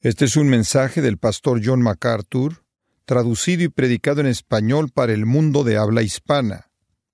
Este es un mensaje del pastor John MacArthur, traducido y predicado en español para el mundo de habla hispana.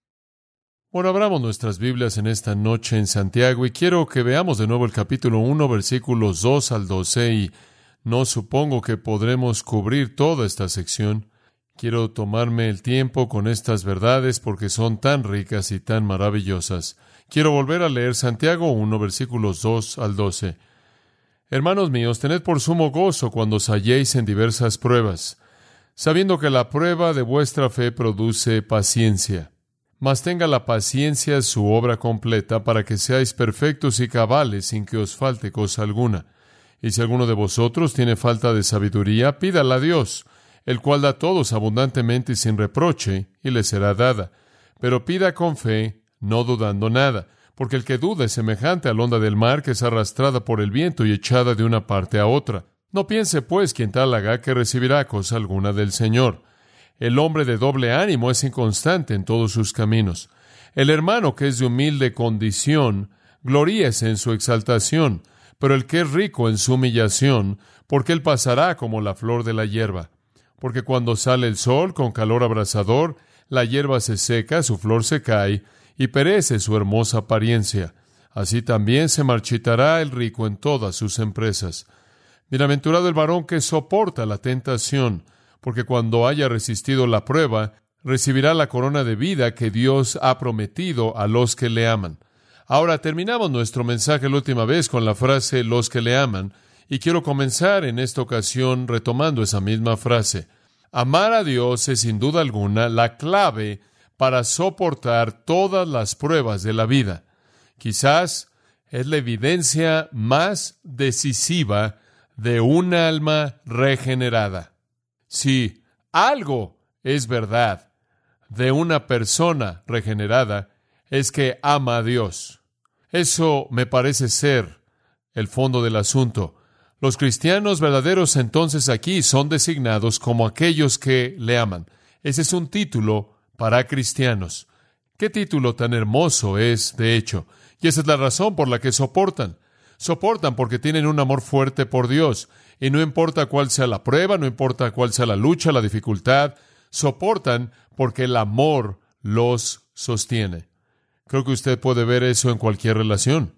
Bueno, abramos nuestras Biblias en esta noche en Santiago y quiero que veamos de nuevo el capítulo 1, versículos 2 al 12 y no supongo que podremos cubrir toda esta sección. Quiero tomarme el tiempo con estas verdades porque son tan ricas y tan maravillosas. Quiero volver a leer Santiago 1, versículos 2 al 12. Hermanos míos, tened por sumo gozo cuando os halléis en diversas pruebas, sabiendo que la prueba de vuestra fe produce paciencia. Mas tenga la paciencia su obra completa para que seáis perfectos y cabales sin que os falte cosa alguna. Y si alguno de vosotros tiene falta de sabiduría, pídala a Dios, el cual da a todos abundantemente y sin reproche, y le será dada. Pero pida con fe, no dudando nada, porque el que duda es semejante a la onda del mar que es arrastrada por el viento y echada de una parte a otra. No piense, pues, quien tal haga que recibirá cosa alguna del Señor. El hombre de doble ánimo es inconstante en todos sus caminos. El hermano que es de humilde condición, gloríese en su exaltación, pero el que es rico en su humillación, porque él pasará como la flor de la hierba. Porque cuando sale el sol con calor abrasador, la hierba se seca, su flor se cae, y perece su hermosa apariencia. Así también se marchitará el rico en todas sus empresas. Bienaventurado el varón que soporta la tentación, porque cuando haya resistido la prueba, recibirá la corona de vida que Dios ha prometido a los que le aman. Ahora terminamos nuestro mensaje la última vez con la frase los que le aman, y quiero comenzar en esta ocasión retomando esa misma frase. Amar a Dios es sin duda alguna la clave para soportar todas las pruebas de la vida. Quizás es la evidencia más decisiva de un alma regenerada. Si algo es verdad de una persona regenerada, es que ama a Dios. Eso me parece ser el fondo del asunto. Los cristianos verdaderos entonces aquí son designados como aquellos que le aman. Ese es un título para cristianos. ¿Qué título tan hermoso es, de hecho? Y esa es la razón por la que soportan. Soportan porque tienen un amor fuerte por Dios. Y no importa cuál sea la prueba, no importa cuál sea la lucha, la dificultad, soportan porque el amor los sostiene. Creo que usted puede ver eso en cualquier relación,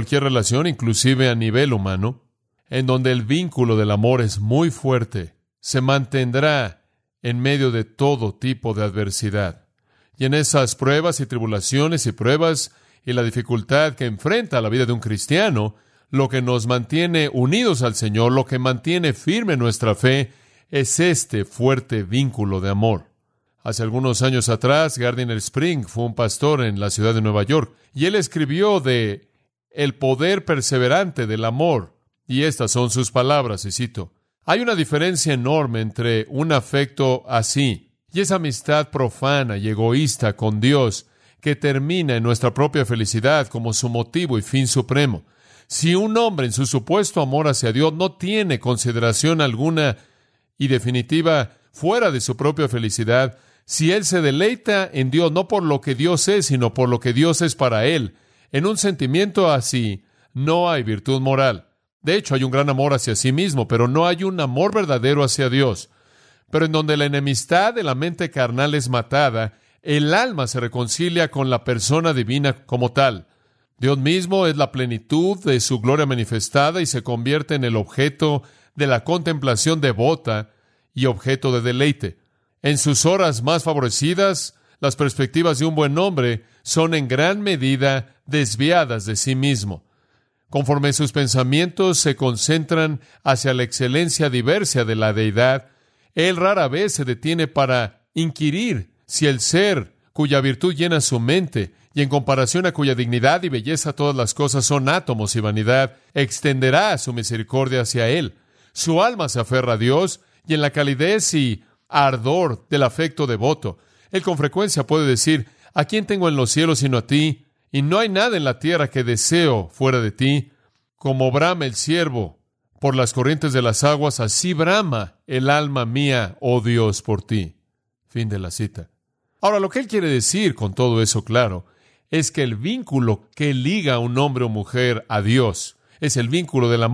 inclusive a nivel humano, en donde el vínculo del amor es muy fuerte, se mantendrá en medio de todo tipo de adversidad. Y en esas pruebas y tribulaciones y pruebas y la dificultad que enfrenta la vida de un cristiano, lo que nos mantiene unidos al Señor, lo que mantiene firme nuestra fe, es este fuerte vínculo de amor. Hace algunos años atrás, Gardiner Spring fue un pastor en la ciudad de Nueva York, y él escribió de el poder perseverante del amor, y estas son sus palabras, y cito: hay una diferencia enorme entre un afecto así y esa amistad profana y egoísta con Dios que termina en nuestra propia felicidad como su motivo y fin supremo. Si un hombre en su supuesto amor hacia Dios no tiene consideración alguna y definitiva fuera de su propia felicidad, si él se deleita en Dios no por lo que Dios es, sino por lo que Dios es para él, en un sentimiento así no hay virtud moral. De hecho, hay un gran amor hacia sí mismo, pero no hay un amor verdadero hacia Dios. Pero en donde la enemistad de la mente carnal es matada, el alma se reconcilia con la persona divina como tal. Dios mismo es la plenitud de su gloria manifestada y se convierte en el objeto de la contemplación devota y objeto de deleite. En sus horas más favorecidas, las perspectivas de un buen hombre son en gran medida desviadas de sí mismo. Conforme sus pensamientos se concentran hacia la excelencia diversa de la deidad, él rara vez se detiene para inquirir si el ser cuya virtud llena su mente y en comparación a cuya dignidad y belleza todas las cosas son átomos y vanidad, extenderá su misericordia hacia él. Su alma se aferra a Dios y en la calidez y ardor del afecto devoto, él con frecuencia puede decir: ¿a quién tengo en los cielos sino a ti? Y no hay nada en la tierra que deseo fuera de ti. Como brama el ciervo por las corrientes de las aguas, así brama el alma mía, oh Dios, por ti. Fin de la cita. Ahora, lo que él quiere decir con todo eso claro es que el vínculo que liga a un hombre o mujer a Dios es el vínculo del amor.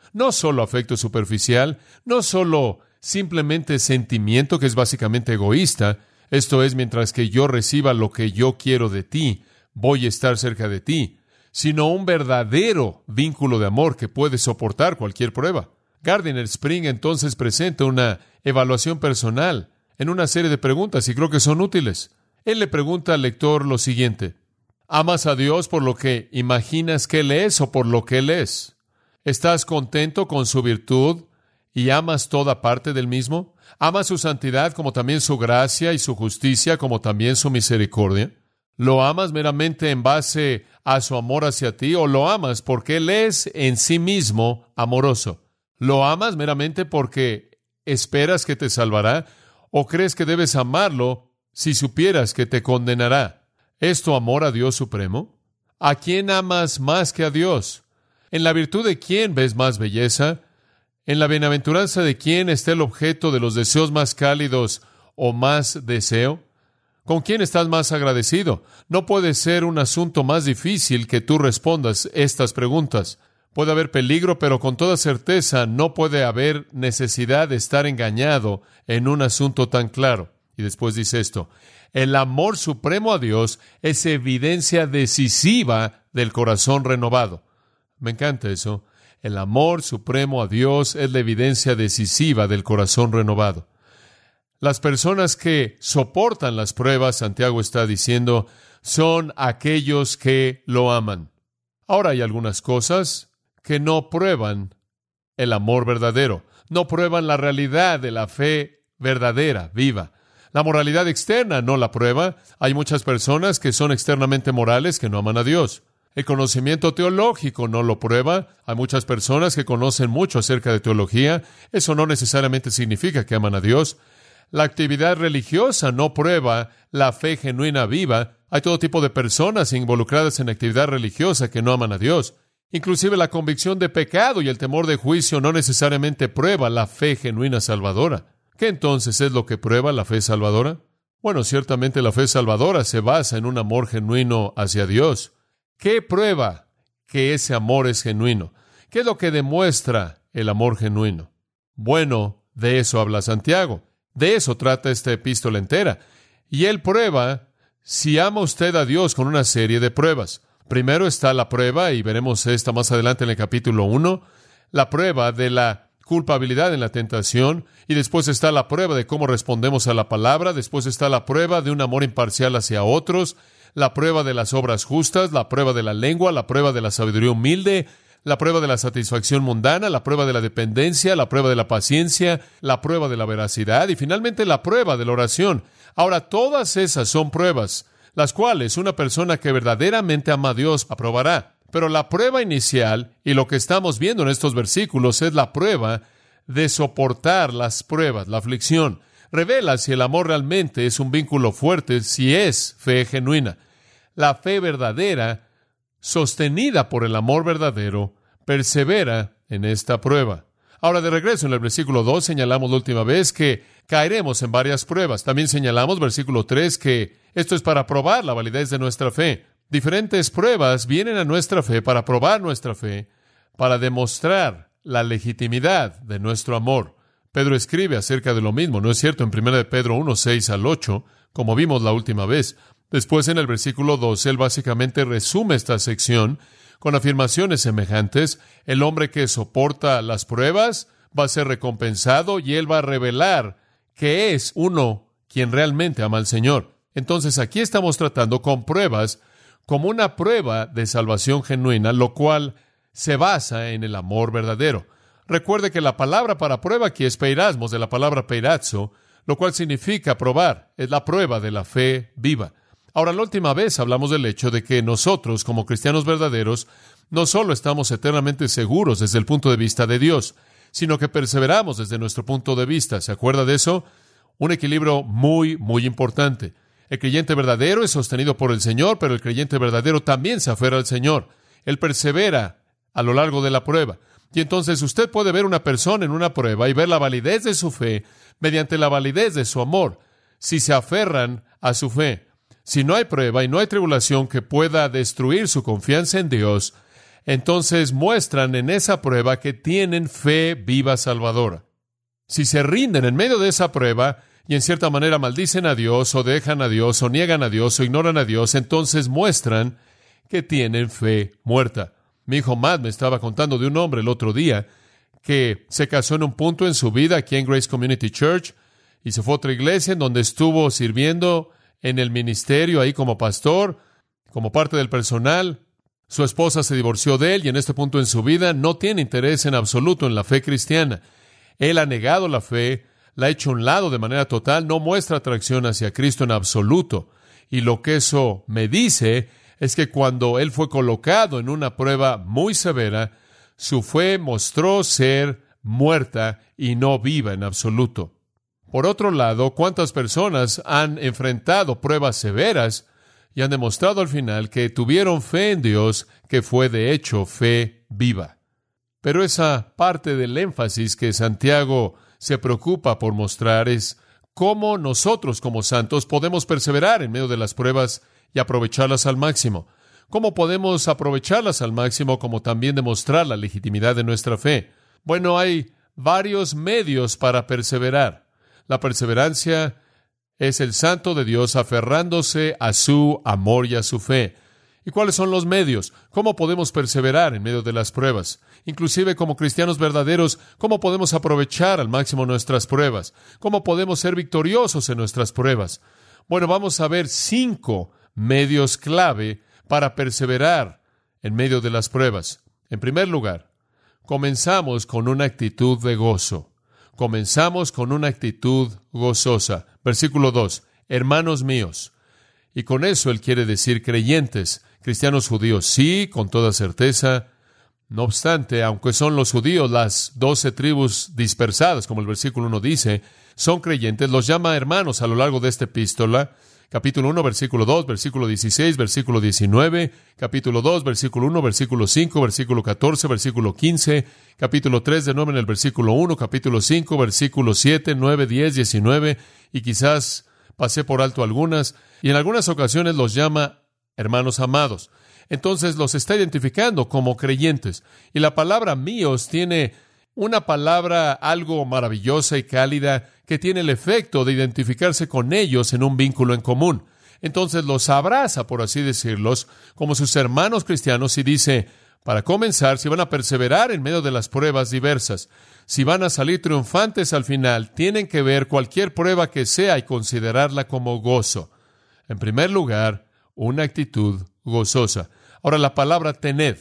No solo afecto superficial, no solo simplemente sentimiento que es básicamente egoísta, esto es, mientras que yo reciba lo que yo quiero de ti, voy a estar cerca de ti, sino un verdadero vínculo de amor que puede soportar cualquier prueba. Gardiner Spring entonces presenta una evaluación personal en una serie de preguntas y creo que son útiles. Él le pregunta al lector lo siguiente: ¿amas a Dios por lo que imaginas que Él es o por lo que Él es? ¿Estás contento con su virtud y amas toda parte del mismo? ¿Amas su santidad como también su gracia y su justicia como también su misericordia? ¿Lo amas meramente en base a su amor hacia ti o lo amas porque Él es en sí mismo amoroso? ¿Lo amas meramente porque esperas que te salvará o crees que debes amarlo si supieras que te condenará? ¿Es tu amor a Dios supremo? ¿A quién amas más que a Dios? ¿En la virtud de quién ves más belleza? ¿En la bienaventuranza de quién está el objeto de los deseos más cálidos o más deseo? ¿Con quién estás más agradecido? No puede ser un asunto más difícil que tú respondas estas preguntas. Puede haber peligro, pero con toda certeza no puede haber necesidad de estar engañado en un asunto tan claro. Y después dice esto: el amor supremo a Dios es evidencia decisiva del corazón renovado. Me encanta eso. El amor supremo a Dios es la evidencia decisiva del corazón renovado. Las personas que soportan las pruebas, Santiago está diciendo, son aquellos que lo aman. Ahora hay algunas cosas que no prueban el amor verdadero, no prueban la realidad de la fe verdadera, viva. La moralidad externa no la prueba. Hay muchas personas que son externamente morales que no aman a Dios. El conocimiento teológico no lo prueba. Hay muchas personas que conocen mucho acerca de teología. Eso no necesariamente significa que aman a Dios. La actividad religiosa no prueba la fe genuina viva. Hay todo tipo de personas involucradas en actividad religiosa que no aman a Dios. Inclusive la convicción de pecado y el temor de juicio no necesariamente prueba la fe genuina salvadora. ¿Qué entonces es lo que prueba la fe salvadora? Bueno, ciertamente la fe salvadora se basa en un amor genuino hacia Dios. ¿Qué prueba que ese amor es genuino? ¿Qué es lo que demuestra el amor genuino? Bueno, de eso habla Santiago. De eso trata esta epístola entera. Y él prueba si ama usted a Dios con una serie de pruebas. Primero está la prueba, y veremos esta más adelante en el capítulo 1, la prueba de la culpabilidad en la tentación, y después está la prueba de cómo respondemos a la palabra, después está la prueba de un amor imparcial hacia otros, la prueba de las obras justas, la prueba de la lengua, la prueba de la sabiduría humilde, la prueba de la satisfacción mundana, la prueba de la dependencia, la prueba de la paciencia, la prueba de la veracidad y finalmente la prueba de la oración. Ahora, todas esas son pruebas, las cuales una persona que verdaderamente ama a Dios aprobará. Pero la prueba inicial, y lo que estamos viendo en estos versículos, es la prueba de soportar las pruebas, la aflicción. Revela si el amor realmente es un vínculo fuerte, si es fe genuina. La fe verdadera, sostenida por el amor verdadero, persevera en esta prueba. Ahora, de regreso en el versículo 2, señalamos la última vez que caeremos en varias pruebas. También señalamos, versículo 3, que esto es para probar la validez de nuestra fe. Diferentes pruebas vienen a nuestra fe para probar nuestra fe, para demostrar la legitimidad de nuestro amor. Pedro escribe acerca de lo mismo, ¿no es cierto? En 1 de Pedro 1, 6 al 8, como vimos la última vez. Después, en el versículo 2, él básicamente resume esta sección con afirmaciones semejantes. El hombre que soporta las pruebas va a ser recompensado y él va a revelar que es uno quien realmente ama al Señor. Entonces, aquí estamos tratando con pruebas como una prueba de salvación genuina, lo cual se basa en el amor verdadero. Recuerde que la palabra para prueba aquí es peirasmos, de la palabra peirazzo, lo cual significa probar, es la prueba de la fe viva. Ahora, la última vez hablamos del hecho de que nosotros, como cristianos verdaderos, no solo estamos eternamente seguros desde el punto de vista de Dios, sino que perseveramos desde nuestro punto de vista. ¿Se acuerda de eso? Un equilibrio muy, muy importante. El creyente verdadero es sostenido por el Señor, pero el creyente verdadero también se aferra al Señor. Él persevera a lo largo de la prueba. Y entonces usted puede ver una persona en una prueba y ver la validez de su fe mediante la validez de su amor, si se aferran a su fe. Si no hay prueba y no hay tribulación que pueda destruir su confianza en Dios, entonces muestran en esa prueba que tienen fe viva salvadora. Si se rinden en medio de esa prueba y en cierta manera maldicen a Dios, o dejan a Dios, o niegan a Dios, o ignoran a Dios, entonces muestran que tienen fe muerta. Mi hijo Matt me estaba contando de un hombre el otro día que se casó en un punto en su vida aquí en Grace Community Church y se fue a otra iglesia en donde estuvo sirviendo en el ministerio ahí como pastor, como parte del personal. Su esposa se divorció de él y en este punto en su vida no tiene interés en absoluto en la fe cristiana. Él ha negado la fe, la ha hecho a un lado de manera total, no muestra atracción hacia Cristo en absoluto. Y lo que eso me dice es que cuando él fue colocado en una prueba muy severa, su fe mostró ser muerta y no viva en absoluto. Por otro lado, ¿cuántas personas han enfrentado pruebas severas y han demostrado al final que tuvieron fe en Dios, que fue de hecho fe viva? Pero esa parte del énfasis que Santiago se preocupa por mostrar es cómo nosotros como santos podemos perseverar en medio de las pruebas y aprovecharlas al máximo. ¿Cómo podemos aprovecharlas al máximo como también demostrar la legitimidad de nuestra fe? Bueno, hay varios medios para perseverar. La perseverancia es el santo de Dios aferrándose a su amor y a su fe. ¿Y cuáles son los medios? ¿Cómo podemos perseverar en medio de las pruebas? Inclusive como cristianos verdaderos, ¿cómo podemos aprovechar al máximo nuestras pruebas? ¿Cómo podemos ser victoriosos en nuestras pruebas? Bueno, vamos a ver 5 medios clave para perseverar en medio de las pruebas. En primer lugar, comenzamos con una actitud de gozo. Comenzamos con una actitud gozosa. Versículo 2, hermanos míos. Y con eso él quiere decir creyentes, cristianos judíos, sí, con toda certeza. No obstante, aunque son los judíos, las 12 tribus dispersadas, como el versículo 1 dice, son creyentes, los llama hermanos a lo largo de esta epístola. Capítulo 1, versículo 2, versículo 16, versículo 19, capítulo 2, versículo 1, versículo 5, versículo 14, versículo 15, capítulo 3 de nuevo en el versículo 1, capítulo 5, versículo 7, 9, 10, 19, y quizás pasé por alto algunas, y en algunas ocasiones los llama hermanos amados. Entonces los está identificando como creyentes. Y la palabra míos tiene una palabra algo maravillosa y cálida que tiene el efecto de identificarse con ellos en un vínculo en común. Entonces los abraza, por así decirlos, como sus hermanos cristianos y dice, para comenzar, si van a perseverar en medio de las pruebas diversas, si van a salir triunfantes al final, tienen que ver cualquier prueba que sea y considerarla como gozo. En primer lugar, una actitud gozosa. Ahora, la palabra tened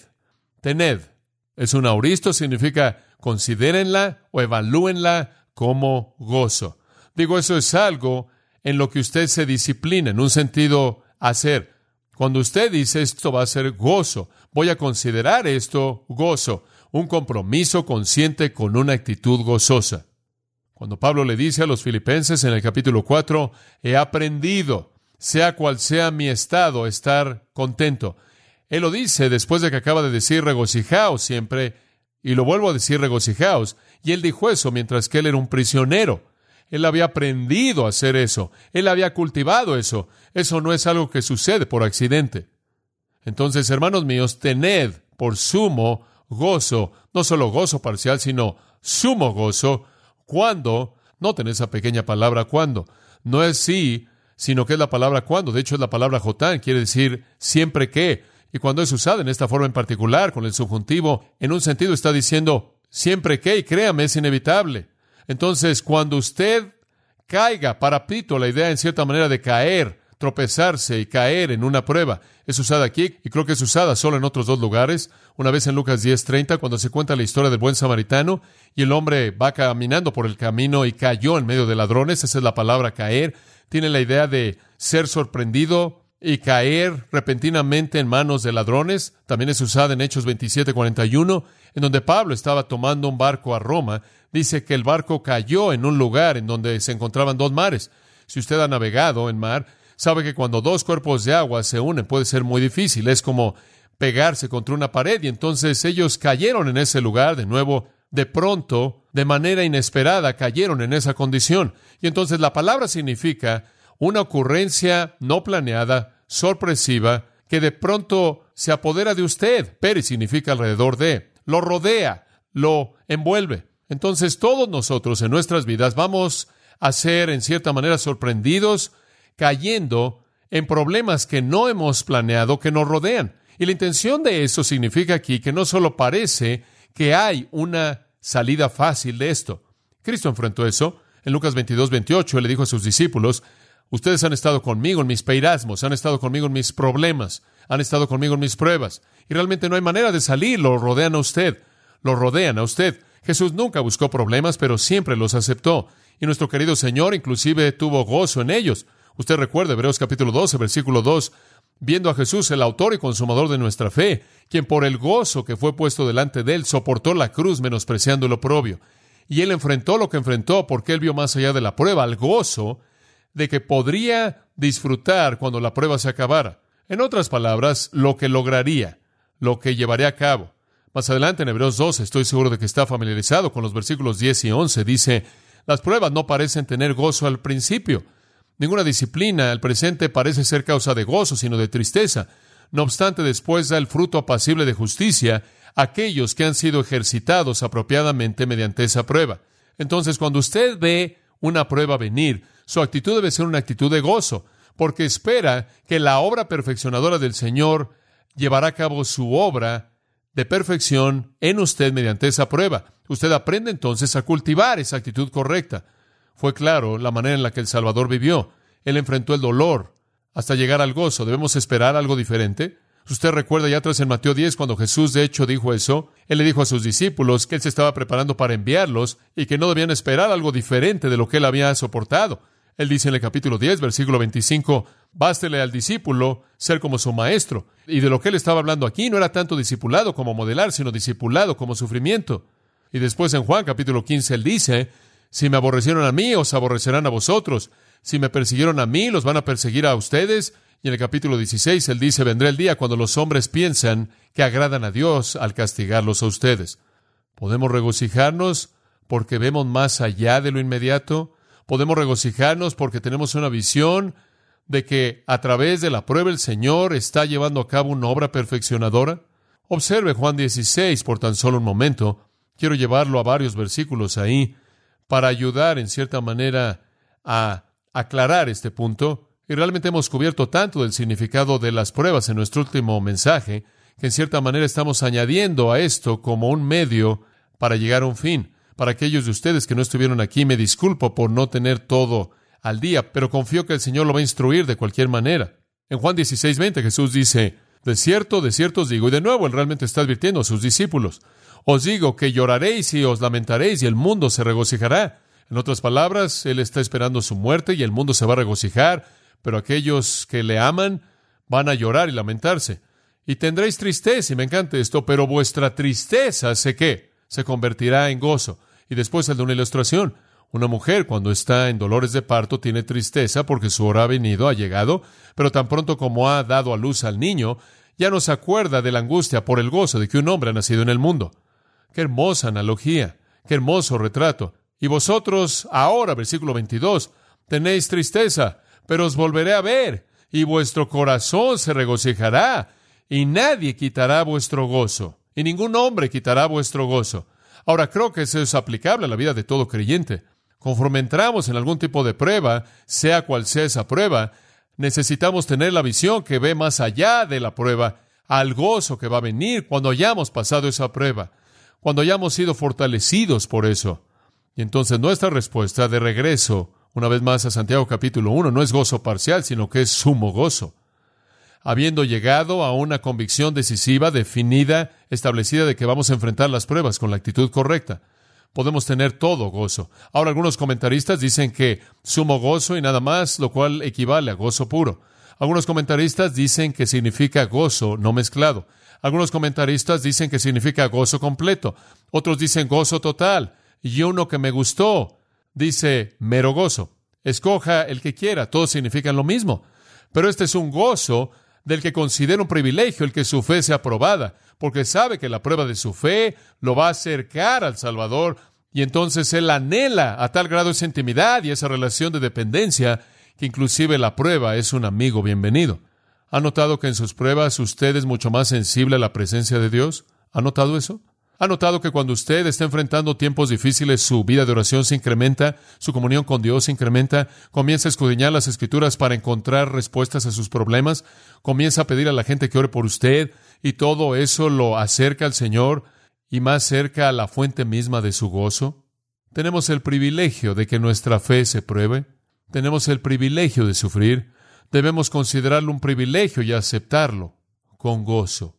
es un auristo, significa considérenla o evalúenla como gozo. Digo, eso es algo en lo que usted se disciplina, en un sentido hacer. Cuando usted dice esto va a ser gozo, voy a considerar esto gozo, un compromiso consciente con una actitud gozosa. Cuando Pablo le dice a los filipenses en el capítulo 4, he aprendido, sea cual sea mi estado, estar contento. Él lo dice después de que acaba de decir regocijaos siempre, y lo vuelvo a decir regocijaos, y él dijo eso mientras que él era un prisionero. Él había aprendido a hacer eso, él había cultivado eso. Eso no es algo que sucede por accidente. Entonces, hermanos míos, tened por sumo gozo, no solo gozo parcial, sino sumo gozo, cuando, noten esa pequeña palabra cuando, no es sí, sino que es la palabra cuando. De hecho, es la palabra jotán, quiere decir siempre que. Y cuando es usada en esta forma en particular, con el subjuntivo, en un sentido está diciendo siempre que, y créame, es inevitable. Entonces, cuando usted caiga, parapito, la idea en cierta manera de caer, tropezarse y caer en una prueba, es usada aquí, y creo que es usada solo en otros 2 lugares. Una vez en Lucas 10:30, cuando se cuenta la historia del buen samaritano, y el hombre va caminando por el camino y cayó en medio de ladrones. Esa es la palabra caer. Tiene la idea de ser sorprendido y caer repentinamente en manos de ladrones. También es usada en Hechos 27:41, en donde Pablo estaba tomando un barco a Roma. Dice que el barco cayó en un lugar en donde se encontraban 2 mares. Si usted ha navegado en mar, sabe que cuando 2 cuerpos de agua se unen puede ser muy difícil. Es como pegarse contra una pared, y entonces ellos cayeron en ese lugar de nuevo. De pronto, de manera inesperada, cayeron en esa condición. Y entonces la palabra significa una ocurrencia no planeada, sorpresiva, que de pronto se apodera de usted. Peri significa alrededor de, lo rodea, lo envuelve. Entonces todos nosotros en nuestras vidas vamos a ser en cierta manera sorprendidos, cayendo en problemas que no hemos planeado, que nos rodean. Y la intención de eso significa aquí que no solo parece que hay una salida fácil de esto. Cristo enfrentó eso. En Lucas 22:28, Él le dijo a sus discípulos, ustedes han estado conmigo en mis peirasmos, han estado conmigo en mis problemas, han estado conmigo en mis pruebas, y realmente no hay manera de salir, lo rodean a usted. Jesús nunca buscó problemas, pero siempre los aceptó. Y nuestro querido Señor inclusive tuvo gozo en ellos. Usted recuerda Hebreos capítulo 12, versículo 2, viendo a Jesús, el autor y consumador de nuestra fe, quien por el gozo que fue puesto delante de Él, soportó la cruz menospreciando el oprobio. Y Él enfrentó lo que enfrentó porque Él vio más allá de la prueba, al gozo de que podría disfrutar cuando la prueba se acabara. En otras palabras, lo que lograría, lo que llevaría a cabo. Más adelante en Hebreos 12, estoy seguro de que está familiarizado con los versículos 10 y 11, dice, las pruebas no parecen tener gozo al principio. Ninguna disciplina al presente parece ser causa de gozo, sino de tristeza. No obstante, después da el fruto apacible de justicia a aquellos que han sido ejercitados apropiadamente mediante esa prueba. Entonces, cuando usted ve una prueba venir, su actitud debe ser una actitud de gozo, porque espera que la obra perfeccionadora del Señor llevará a cabo su obra de perfección en usted mediante esa prueba. Usted aprende entonces a cultivar esa actitud correcta. Fue claro la manera en la que el Salvador vivió. Él enfrentó el dolor hasta llegar al gozo. ¿Debemos esperar algo diferente? Usted recuerda ya atrás en Mateo 10, cuando Jesús de hecho dijo eso, Él le dijo a sus discípulos que Él se estaba preparando para enviarlos y que no debían esperar algo diferente de lo que Él había soportado. Él dice en el capítulo 10, versículo 25, bástele al discípulo ser como su maestro. Y de lo que Él estaba hablando aquí no era tanto discipulado como modelar, sino discipulado como sufrimiento. Y después en Juan capítulo 15, Él dice, si me aborrecieron a mí, os aborrecerán a vosotros. Si me persiguieron a mí, los van a perseguir a ustedes. Y en el capítulo 16, Él dice, vendrá el día cuando los hombres piensan que agradan a Dios al castigarlos a ustedes. ¿Podemos regocijarnos porque vemos más allá de lo inmediato? ¿Podemos regocijarnos porque tenemos una visión de que a través de la prueba el Señor está llevando a cabo una obra perfeccionadora? Observe Juan 16 por tan solo un momento. Quiero llevarlo a varios versículos ahí para ayudar en cierta manera a aclarar este punto. Y realmente hemos cubierto tanto del significado de las pruebas en nuestro último mensaje, que en cierta manera estamos añadiendo a esto como un medio para llegar a un fin. Para aquellos de ustedes que no estuvieron aquí, me disculpo por no tener todo al día, pero confío que el Señor lo va a instruir de cualquier manera. En Juan 16:20 Jesús dice, de cierto os digo, y de nuevo Él realmente está advirtiendo a sus discípulos, os digo que lloraréis y os lamentaréis y el mundo se regocijará. En otras palabras, Él está esperando su muerte y el mundo se va a regocijar, pero aquellos que le aman van a llorar y lamentarse. Y tendréis tristeza, y me encanta esto, pero vuestra tristeza, ¿qué? Se convertirá en gozo. Y después el de una ilustración. Una mujer cuando está en dolores de parto tiene tristeza porque su hora ha llegado, pero tan pronto como ha dado a luz al niño, ya no se acuerda de la angustia por el gozo de que un hombre ha nacido en el mundo. ¡Qué hermosa analogía! ¡Qué hermoso retrato! Y vosotros ahora, versículo 22, tenéis tristeza, pero os volveré a ver, y vuestro corazón se regocijará, y nadie quitará vuestro gozo, y ningún hombre quitará vuestro gozo. Ahora, creo que eso es aplicable a la vida de todo creyente. Conforme entramos en algún tipo de prueba, sea cual sea esa prueba, necesitamos tener la visión que ve más allá de la prueba, al gozo que va a venir cuando hayamos pasado esa prueba, cuando hayamos sido fortalecidos por eso. Y entonces nuestra respuesta de regreso, una vez más a Santiago capítulo 1, no es gozo parcial, sino que es sumo gozo. Habiendo llegado a una convicción decisiva, definida, establecida de que vamos a enfrentar las pruebas con la actitud correcta, podemos tener todo gozo. Ahora, algunos comentaristas dicen que sumo gozo y nada más, lo cual equivale a gozo puro. Algunos comentaristas dicen que significa gozo no mezclado. Algunos comentaristas dicen que significa gozo completo. Otros dicen gozo total. Y uno que me gustó dice mero gozo. Escoja el que quiera, todos significan lo mismo. Pero este es un gozo del que considera un privilegio el que su fe sea aprobada, porque sabe que la prueba de su fe lo va a acercar al Salvador, y entonces él anhela a tal grado esa intimidad y esa relación de dependencia que inclusive la prueba es un amigo bienvenido. ¿Ha notado que en sus pruebas usted es mucho más sensible a la presencia de Dios? ¿Ha notado eso? ¿Ha notado que cuando usted está enfrentando tiempos difíciles, su vida de oración se incrementa, su comunión con Dios se incrementa, comienza a escudriñar las Escrituras para encontrar respuestas a sus problemas, comienza a pedir a la gente que ore por usted, y todo eso lo acerca al Señor y más cerca a la fuente misma de su gozo? Tenemos el privilegio de que nuestra fe se pruebe. Tenemos el privilegio de sufrir. Debemos considerarlo un privilegio y aceptarlo con gozo.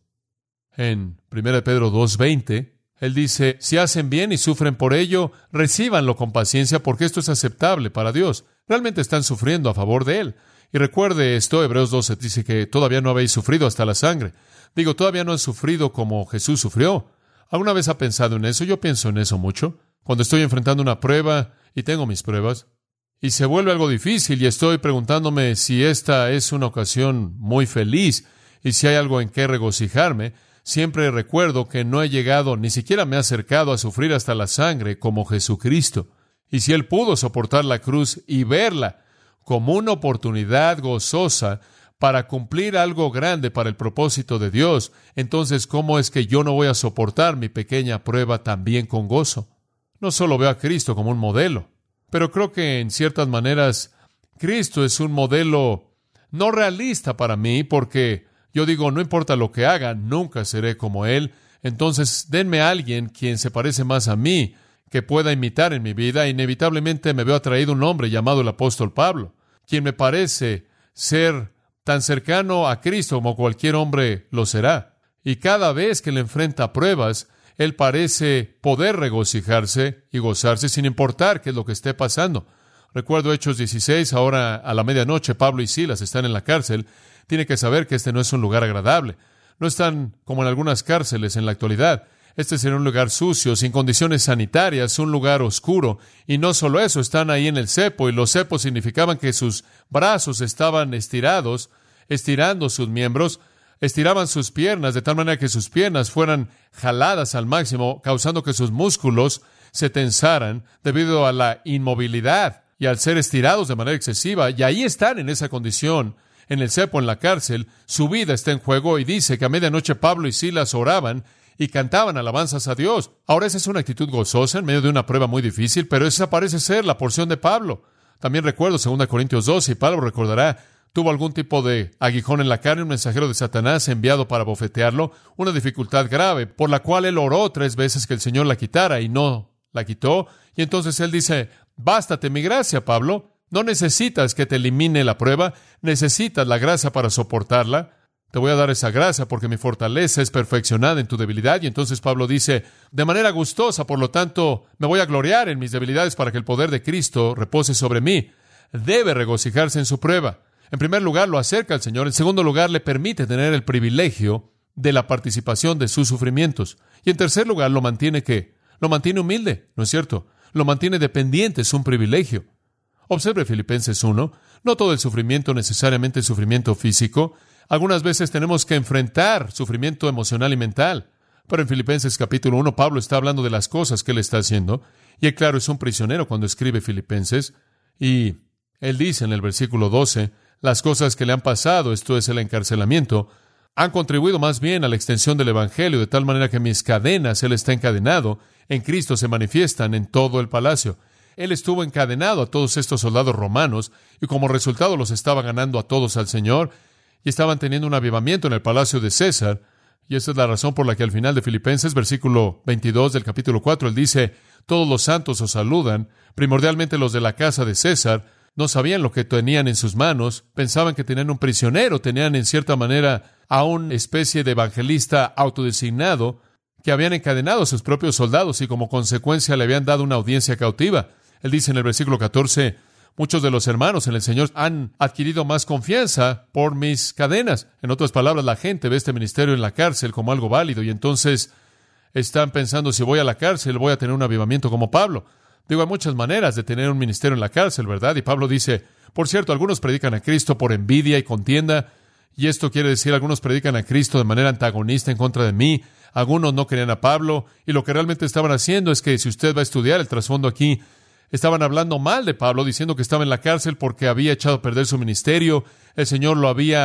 En 1 Pedro 2:20, él dice, si hacen bien y sufren por ello, recíbanlo con paciencia porque esto es aceptable para Dios. Realmente están sufriendo a favor de Él. Y recuerde esto, Hebreos 12 dice que todavía no habéis sufrido hasta la sangre. Digo, todavía no han sufrido como Jesús sufrió. ¿Alguna vez ha pensado en eso? Yo pienso en eso mucho. Cuando estoy enfrentando una prueba y tengo mis pruebas, y se vuelve algo difícil y estoy preguntándome si esta es una ocasión muy feliz y si hay algo en qué regocijarme, siempre recuerdo que no he llegado, ni siquiera me he acercado a sufrir hasta la sangre como Jesucristo. Y si Él pudo soportar la cruz y verla como una oportunidad gozosa para cumplir algo grande para el propósito de Dios, entonces, ¿cómo es que yo no voy a soportar mi pequeña prueba también con gozo? No solo veo a Cristo como un modelo, pero creo que en ciertas maneras Cristo es un modelo no realista para mí, porque yo digo, no importa lo que haga, nunca seré como Él. Entonces, denme a alguien quien se parece más a mí, que pueda imitar en mi vida. Inevitablemente me veo atraído a un hombre llamado el apóstol Pablo, quien me parece ser tan cercano a Cristo como cualquier hombre lo será. Y cada vez que le enfrenta pruebas, él parece poder regocijarse y gozarse sin importar qué es lo que esté pasando. Recuerdo Hechos 16, ahora a la medianoche Pablo y Silas están en la cárcel. Tiene que saber que este no es un lugar agradable. No están como en algunas cárceles en la actualidad. Este sería un lugar sucio, sin condiciones sanitarias, un lugar oscuro. Y no solo eso, están ahí en el cepo, y los cepos significaban que sus brazos estaban estirados, estirando sus miembros, estiraban sus piernas de tal manera que sus piernas fueran jaladas al máximo, causando que sus músculos se tensaran debido a la inmovilidad y al ser estirados de manera excesiva. Y ahí están en esa condición, en el cepo, en la cárcel. Su vida está en juego, y dice que a medianoche Pablo y Silas oraban y cantaban alabanzas a Dios. Ahora, esa es una actitud gozosa en medio de una prueba muy difícil, pero esa parece ser la porción de Pablo. También recuerdo 2 Corintios 12, y Pablo recordará, tuvo algún tipo de aguijón en la carne, un mensajero de Satanás enviado para bofetearlo, una dificultad grave, por la cual él oró 3 veces que el Señor la quitara, y no la quitó. Y entonces él dice, bástate mi gracia, Pablo. No necesitas que te elimine la prueba, necesitas la gracia para soportarla. Te voy a dar esa gracia porque mi fortaleza es perfeccionada en tu debilidad. Y entonces Pablo dice, de manera gustosa, por lo tanto, me voy a gloriar en mis debilidades para que el poder de Cristo repose sobre mí. Debe regocijarse en su prueba. En primer lugar, lo acerca al Señor. En segundo lugar, le permite tener el privilegio de la participación de sus sufrimientos. Y en tercer lugar, lo mantiene ¿qué? Lo mantiene humilde, ¿no es cierto? Lo mantiene dependiente, es un privilegio. Observe Filipenses 1. No todo el sufrimiento necesariamente es sufrimiento físico. Algunas veces tenemos que enfrentar sufrimiento emocional y mental. Pero en Filipenses capítulo 1, Pablo está hablando de las cosas que él está haciendo. Y él, claro, es un prisionero cuando escribe Filipenses. Y él dice en el versículo 12, las cosas que le han pasado, esto es el encarcelamiento, han contribuido más bien a la extensión del Evangelio, de tal manera que mis cadenas, él está encadenado, en Cristo se manifiestan en todo el palacio. Él estuvo encadenado a todos estos soldados romanos, y como resultado los estaba ganando a todos al Señor, y estaban teniendo un avivamiento en el palacio de César. Y esa es la razón por la que al final de Filipenses, versículo 22 del capítulo 4, él dice, todos los santos os saludan, primordialmente los de la casa de César. No sabían lo que tenían en sus manos, pensaban que tenían un prisionero, tenían en cierta manera a una especie de evangelista autodesignado que habían encadenado a sus propios soldados y como consecuencia le habían dado una audiencia cautiva. Él dice en el versículo 14, muchos de los hermanos en el Señor han adquirido más confianza por mis cadenas. En otras palabras, la gente ve este ministerio en la cárcel como algo válido y entonces están pensando, si voy a la cárcel voy a tener un avivamiento como Pablo. Digo, hay muchas maneras de tener un ministerio en la cárcel, ¿verdad? Y Pablo dice, por cierto, algunos predican a Cristo por envidia y contienda, y esto quiere decir, algunos predican a Cristo de manera antagonista en contra de mí, algunos no querían a Pablo, y lo que realmente estaban haciendo es que, si usted va a estudiar el trasfondo aquí, estaban hablando mal de Pablo, diciendo que estaba en la cárcel porque había echado a perder su ministerio, el Señor lo había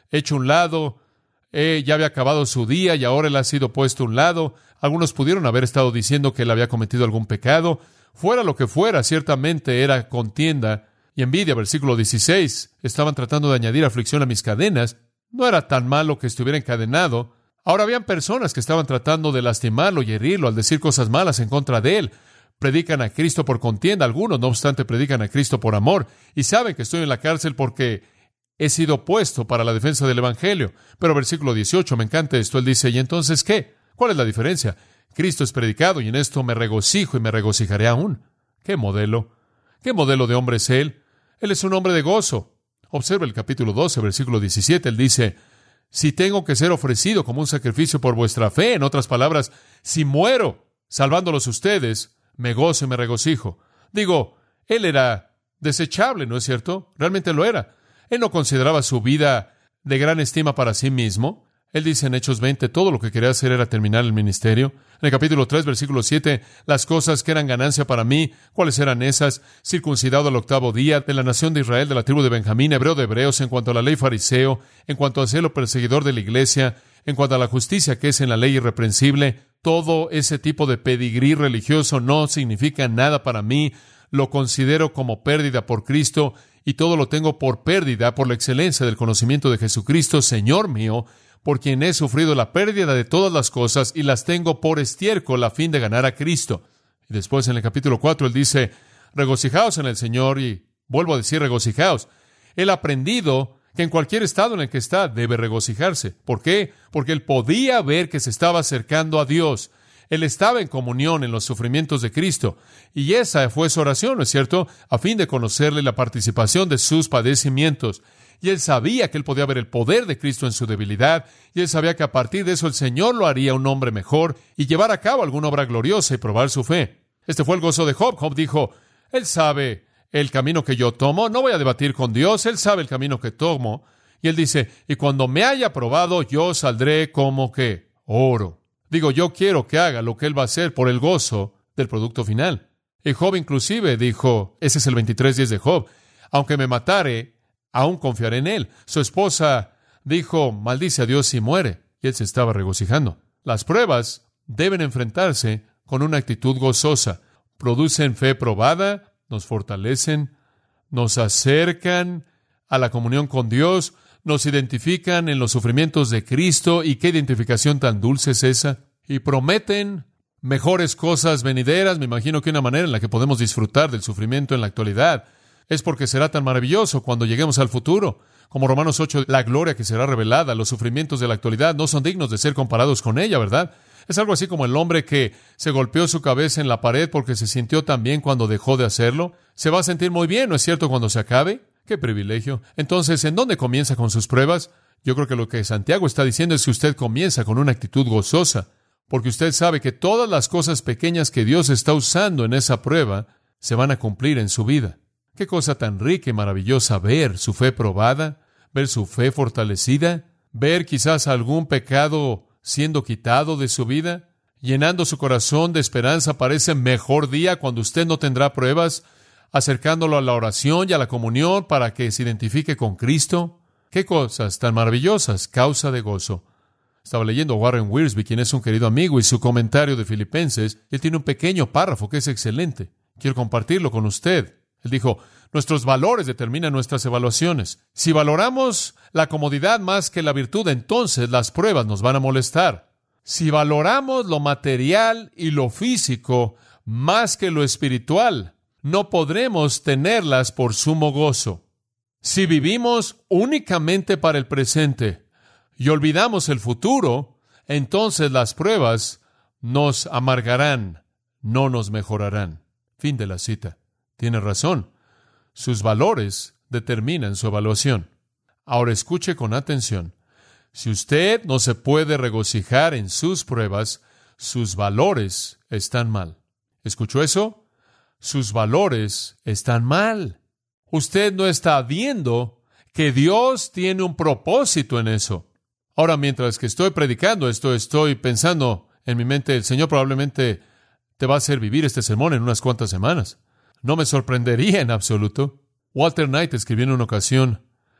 hecho a un lado, ya había acabado su día y ahora él ha sido puesto a un lado. Algunos pudieron haber estado diciendo que él había cometido algún pecado. Fuera lo que fuera, ciertamente era contienda y envidia. Versículo 16, estaban tratando de añadir aflicción a mis cadenas. No era tan malo que estuviera encadenado. Ahora habían personas que estaban tratando de lastimarlo y herirlo al decir cosas malas en contra de él. Predican a Cristo por contienda. Algunos, no obstante, predican a Cristo por amor. Y saben que estoy en la cárcel porque he sido puesto para la defensa del Evangelio. Pero versículo 18, me encanta esto. Él dice, ¿y entonces qué? ¿Cuál es la diferencia? Cristo es predicado y en esto me regocijo y me regocijaré aún. ¿Qué modelo? ¿Qué modelo de hombre es él? Él es un hombre de gozo. Observa el capítulo 12, versículo 17. Él dice, si tengo que ser ofrecido como un sacrificio por vuestra fe, en otras palabras, si muero salvándolos ustedes, me gozo y me regocijo. Digo, él era desechable, ¿no es cierto? Realmente lo era. Él no consideraba su vida de gran estima para sí mismo. Él dice en Hechos 20, todo lo que quería hacer era terminar el ministerio. En el capítulo 3, versículo 7, las cosas que eran ganancia para mí, ¿cuáles eran esas? Circuncidado al 8º día, de la nación de Israel, de la tribu de Benjamín, hebreo de hebreos, en cuanto a la ley fariseo, en cuanto a celo perseguidor de la iglesia, en cuanto a la justicia que es en la ley irreprensible. Todo ese tipo de pedigrí religioso no significa nada para mí. Lo considero como pérdida por Cristo y todo lo tengo por pérdida por la excelencia del conocimiento de Jesucristo, Señor mío, por quien he sufrido la pérdida de todas las cosas y las tengo por estiércol a fin de ganar a Cristo. Y después en el capítulo 4 él dice, regocijaos en el Señor, y vuelvo a decir regocijaos. Él ha aprendido que en cualquier estado en el que está debe regocijarse. ¿Por qué? Porque él podía ver que se estaba acercando a Dios. Él estaba en comunión en los sufrimientos de Cristo. Y esa fue su oración, ¿no es cierto? A fin de conocerle la participación de sus padecimientos. Y él sabía que él podía ver el poder de Cristo en su debilidad. Y él sabía que a partir de eso el Señor lo haría un hombre mejor y llevar a cabo alguna obra gloriosa y probar su fe. Este fue el gozo de Job. Job dijo, él sabe el camino que yo tomo. No voy a debatir con Dios. Él sabe el camino que tomo. Y él dice, y cuando me haya probado, yo saldré como que oro. Digo, yo quiero que haga lo que él va a hacer por el gozo del producto final. Y Job inclusive dijo, ese es el 23:10 de Job, aunque me matare, aún confiaré en él. Su esposa dijo, maldice a Dios si muere. Y él se estaba regocijando. Las pruebas deben enfrentarse con una actitud gozosa. Producen fe probada, nos fortalecen, nos acercan a la comunión con Dios, nos identifican en los sufrimientos de Cristo. ¿Y qué identificación tan dulce es esa? Y prometen mejores cosas venideras. Me imagino que una manera en la que podemos disfrutar del sufrimiento en la actualidad es porque será tan maravilloso cuando lleguemos al futuro. Como Romanos 8, la gloria que será revelada, los sufrimientos de la actualidad no son dignos de ser comparados con ella, ¿verdad? Es algo así como el hombre que se golpeó su cabeza en la pared porque se sintió tan bien cuando dejó de hacerlo. Se va a sentir muy bien, ¿no es cierto?, cuando se acabe. ¡Qué privilegio! Entonces, ¿en dónde comienza con sus pruebas? Yo creo que lo que Santiago está diciendo es que usted comienza con una actitud gozosa, porque usted sabe que todas las cosas pequeñas que Dios está usando en esa prueba se van a cumplir en su vida. Qué cosa tan rica y maravillosa ver su fe probada, ver su fe fortalecida, ver quizás algún pecado siendo quitado de su vida, llenando su corazón de esperanza para ese mejor día cuando usted no tendrá pruebas, acercándolo a la oración y a la comunión para que se identifique con Cristo. Qué cosas tan maravillosas, causa de gozo. Estaba leyendo a Warren Wiersbe, quien es un querido amigo, y su comentario de Filipenses. Él tiene un pequeño párrafo que es excelente. Quiero compartirlo con usted. Él dijo, nuestros valores determinan nuestras evaluaciones. Si valoramos la comodidad más que la virtud, entonces las pruebas nos van a molestar. Si valoramos lo material y lo físico más que lo espiritual, no podremos tenerlas por sumo gozo. Si vivimos únicamente para el presente y olvidamos el futuro, entonces las pruebas nos amargarán, no nos mejorarán. Fin de la cita. Tiene razón. Sus valores determinan su evaluación. Ahora escuche con atención. Si usted no se puede regocijar en sus pruebas, sus valores están mal. ¿Escuchó eso? Sus valores están mal. Usted no está viendo que Dios tiene un propósito en eso. Ahora, mientras que estoy predicando esto, estoy pensando en mi mente, el Señor probablemente te va a hacer vivir este sermón en unas cuantas semanas. No me sorprendería en absoluto. Walter Knight escribió en una ocasión,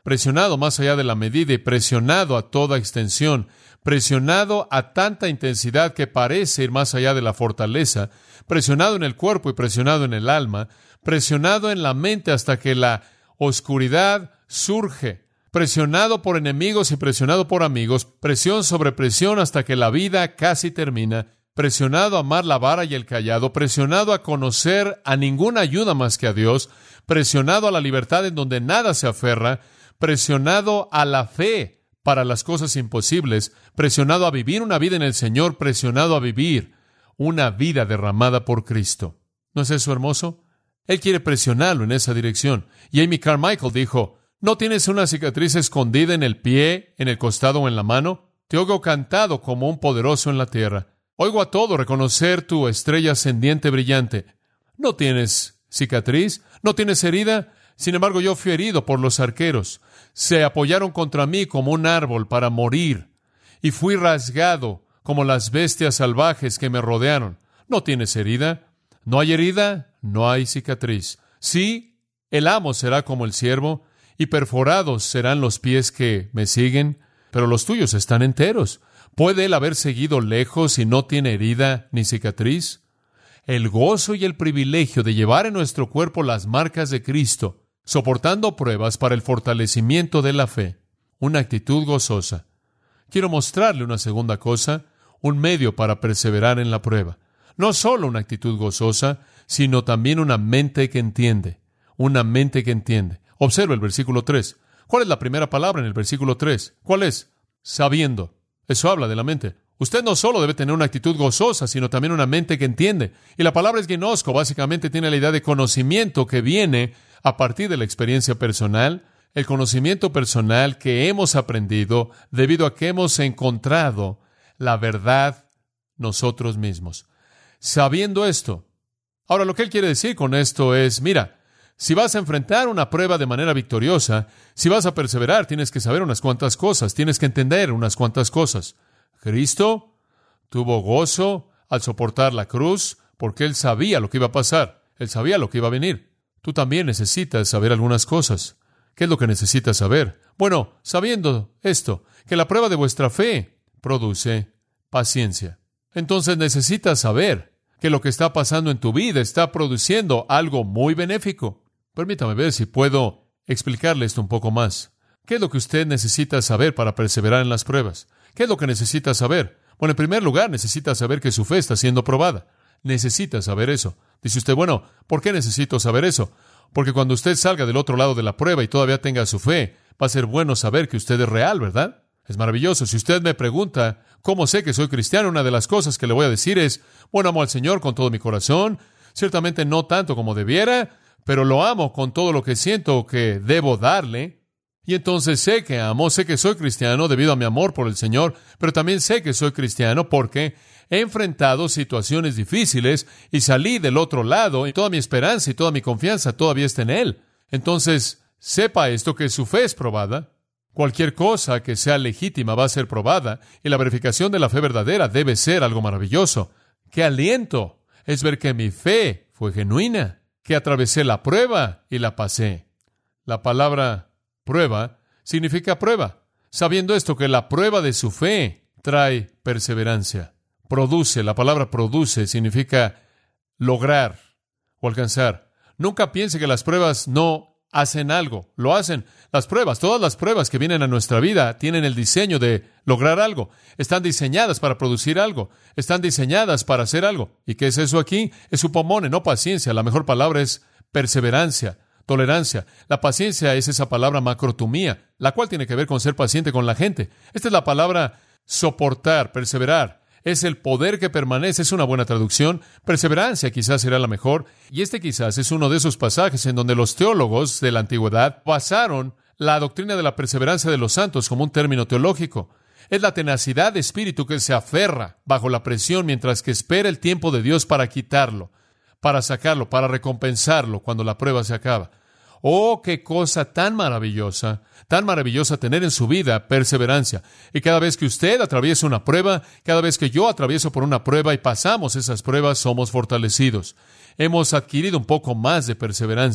presionado más allá de la medida y presionado a toda extensión, presionado a tanta intensidad que parece ir más allá de la fortaleza, presionado en el cuerpo y presionado en el alma, presionado en la mente hasta que la oscuridad surge, presionado por enemigos y presionado por amigos, presión sobre presión hasta que la vida casi termina, presionado a amar la vara y el cayado, presionado a conocer a ninguna ayuda más que a Dios, presionado a la libertad en donde nada se aferra, presionado a la fe para las cosas imposibles, presionado a vivir una vida en el Señor, presionado a vivir una vida derramada por Cristo. ¿No es eso hermoso? Él quiere presionarlo en esa dirección. Y Amy Carmichael dijo, ¿no tienes una cicatriz escondida en el pie, en el costado o en la mano? Te oigo cantado como un poderoso en la tierra. Oigo a todo reconocer tu estrella ascendiente brillante. ¿No tienes cicatriz? ¿No tienes herida? Sin embargo, yo fui herido por los arqueros. Se apoyaron contra mí como un árbol para morir. Y fui rasgado como las bestias salvajes que me rodearon. ¿No tienes herida? ¿No hay herida? No hay cicatriz. Sí, el amo será como el siervo, y perforados serán los pies que me siguen, pero los tuyos están enteros. ¿Puede él haber seguido lejos y no tiene herida ni cicatriz? El gozo y el privilegio de llevar en nuestro cuerpo las marcas de Cristo, soportando pruebas para el fortalecimiento de la fe. Una actitud gozosa. Quiero mostrarle una segunda cosa, un medio para perseverar en la prueba. No solo una actitud gozosa, sino también una mente que entiende. Una mente que entiende. Observa el versículo 3. ¿Cuál es la primera palabra en el versículo 3? ¿Cuál es? Sabiendo. Eso habla de la mente. Usted no solo debe tener una actitud gozosa, sino también una mente que entiende. Y la palabra es ginosko. Básicamente tiene la idea de conocimiento que viene a partir de la experiencia personal. El conocimiento personal que hemos aprendido debido a que hemos encontrado la verdad nosotros mismos. Sabiendo esto. Ahora, lo que él quiere decir con esto es, mira, si vas a enfrentar una prueba de manera victoriosa, si vas a perseverar, tienes que saber unas cuantas cosas, tienes que entender unas cuantas cosas. Cristo tuvo gozo al soportar la cruz porque Él sabía lo que iba a pasar, Él sabía lo que iba a venir. Tú también necesitas saber algunas cosas. ¿Qué es lo que necesitas saber? Bueno, sabiendo esto, que la prueba de vuestra fe produce paciencia. Entonces necesitas saber que lo que está pasando en tu vida está produciendo algo muy benéfico. Permítame ver si puedo explicarle esto un poco más. ¿Qué es lo que usted necesita saber para perseverar en las pruebas? ¿Qué es lo que necesita saber? Bueno, en primer lugar, necesita saber que su fe está siendo probada. Necesita saber eso. Dice usted, bueno, ¿por qué necesito saber eso? Porque cuando usted salga del otro lado de la prueba y todavía tenga su fe, va a ser bueno saber que usted es real, ¿verdad? Es maravilloso. Si usted me pregunta, ¿cómo sé que soy cristiano? Una de las cosas que le voy a decir es, bueno, amo al Señor con todo mi corazón, ciertamente no tanto como debiera, pero lo amo con todo lo que siento que debo darle. Y entonces sé que amo, sé que soy cristiano debido a mi amor por el Señor, pero también sé que soy cristiano porque he enfrentado situaciones difíciles y salí del otro lado y toda mi esperanza y toda mi confianza todavía está en Él. Entonces, sepa esto, que su fe es probada. Cualquier cosa que sea legítima va a ser probada y la verificación de la fe verdadera debe ser algo maravilloso. ¡Qué aliento! Es ver que mi fe fue genuina, que atravesé la prueba y la pasé. La palabra prueba significa prueba. Sabiendo esto, que la prueba de su fe trae perseverancia. Produce, la palabra produce significa lograr o alcanzar. Nunca piense que las pruebas no hacen algo. Lo hacen. Las pruebas, todas las pruebas que vienen a nuestra vida tienen el diseño de lograr algo. Están diseñadas para producir algo. Están diseñadas para hacer algo. ¿Y qué es eso aquí? Es upomone, no paciencia. La mejor palabra es perseverancia, tolerancia. La paciencia es esa palabra macrotumía, la cual tiene que ver con ser paciente con la gente. Esta es la palabra soportar, perseverar. Es el poder que permanece, es una buena traducción. Perseverancia quizás será la mejor. Y este quizás es uno de esos pasajes en donde los teólogos de la antigüedad basaron la doctrina de la perseverancia de los santos como un término teológico. Es la tenacidad de espíritu que se aferra bajo la presión mientras que espera el tiempo de Dios para quitarlo, para sacarlo, para recompensarlo cuando la prueba se acaba. ¡Oh, qué cosa tan maravillosa tener en su vida perseverancia! Y cada vez que usted atraviesa una prueba, cada vez que yo atravieso por una prueba y pasamos esas pruebas, somos fortalecidos. Hemos adquirido un poco más de perseverancia.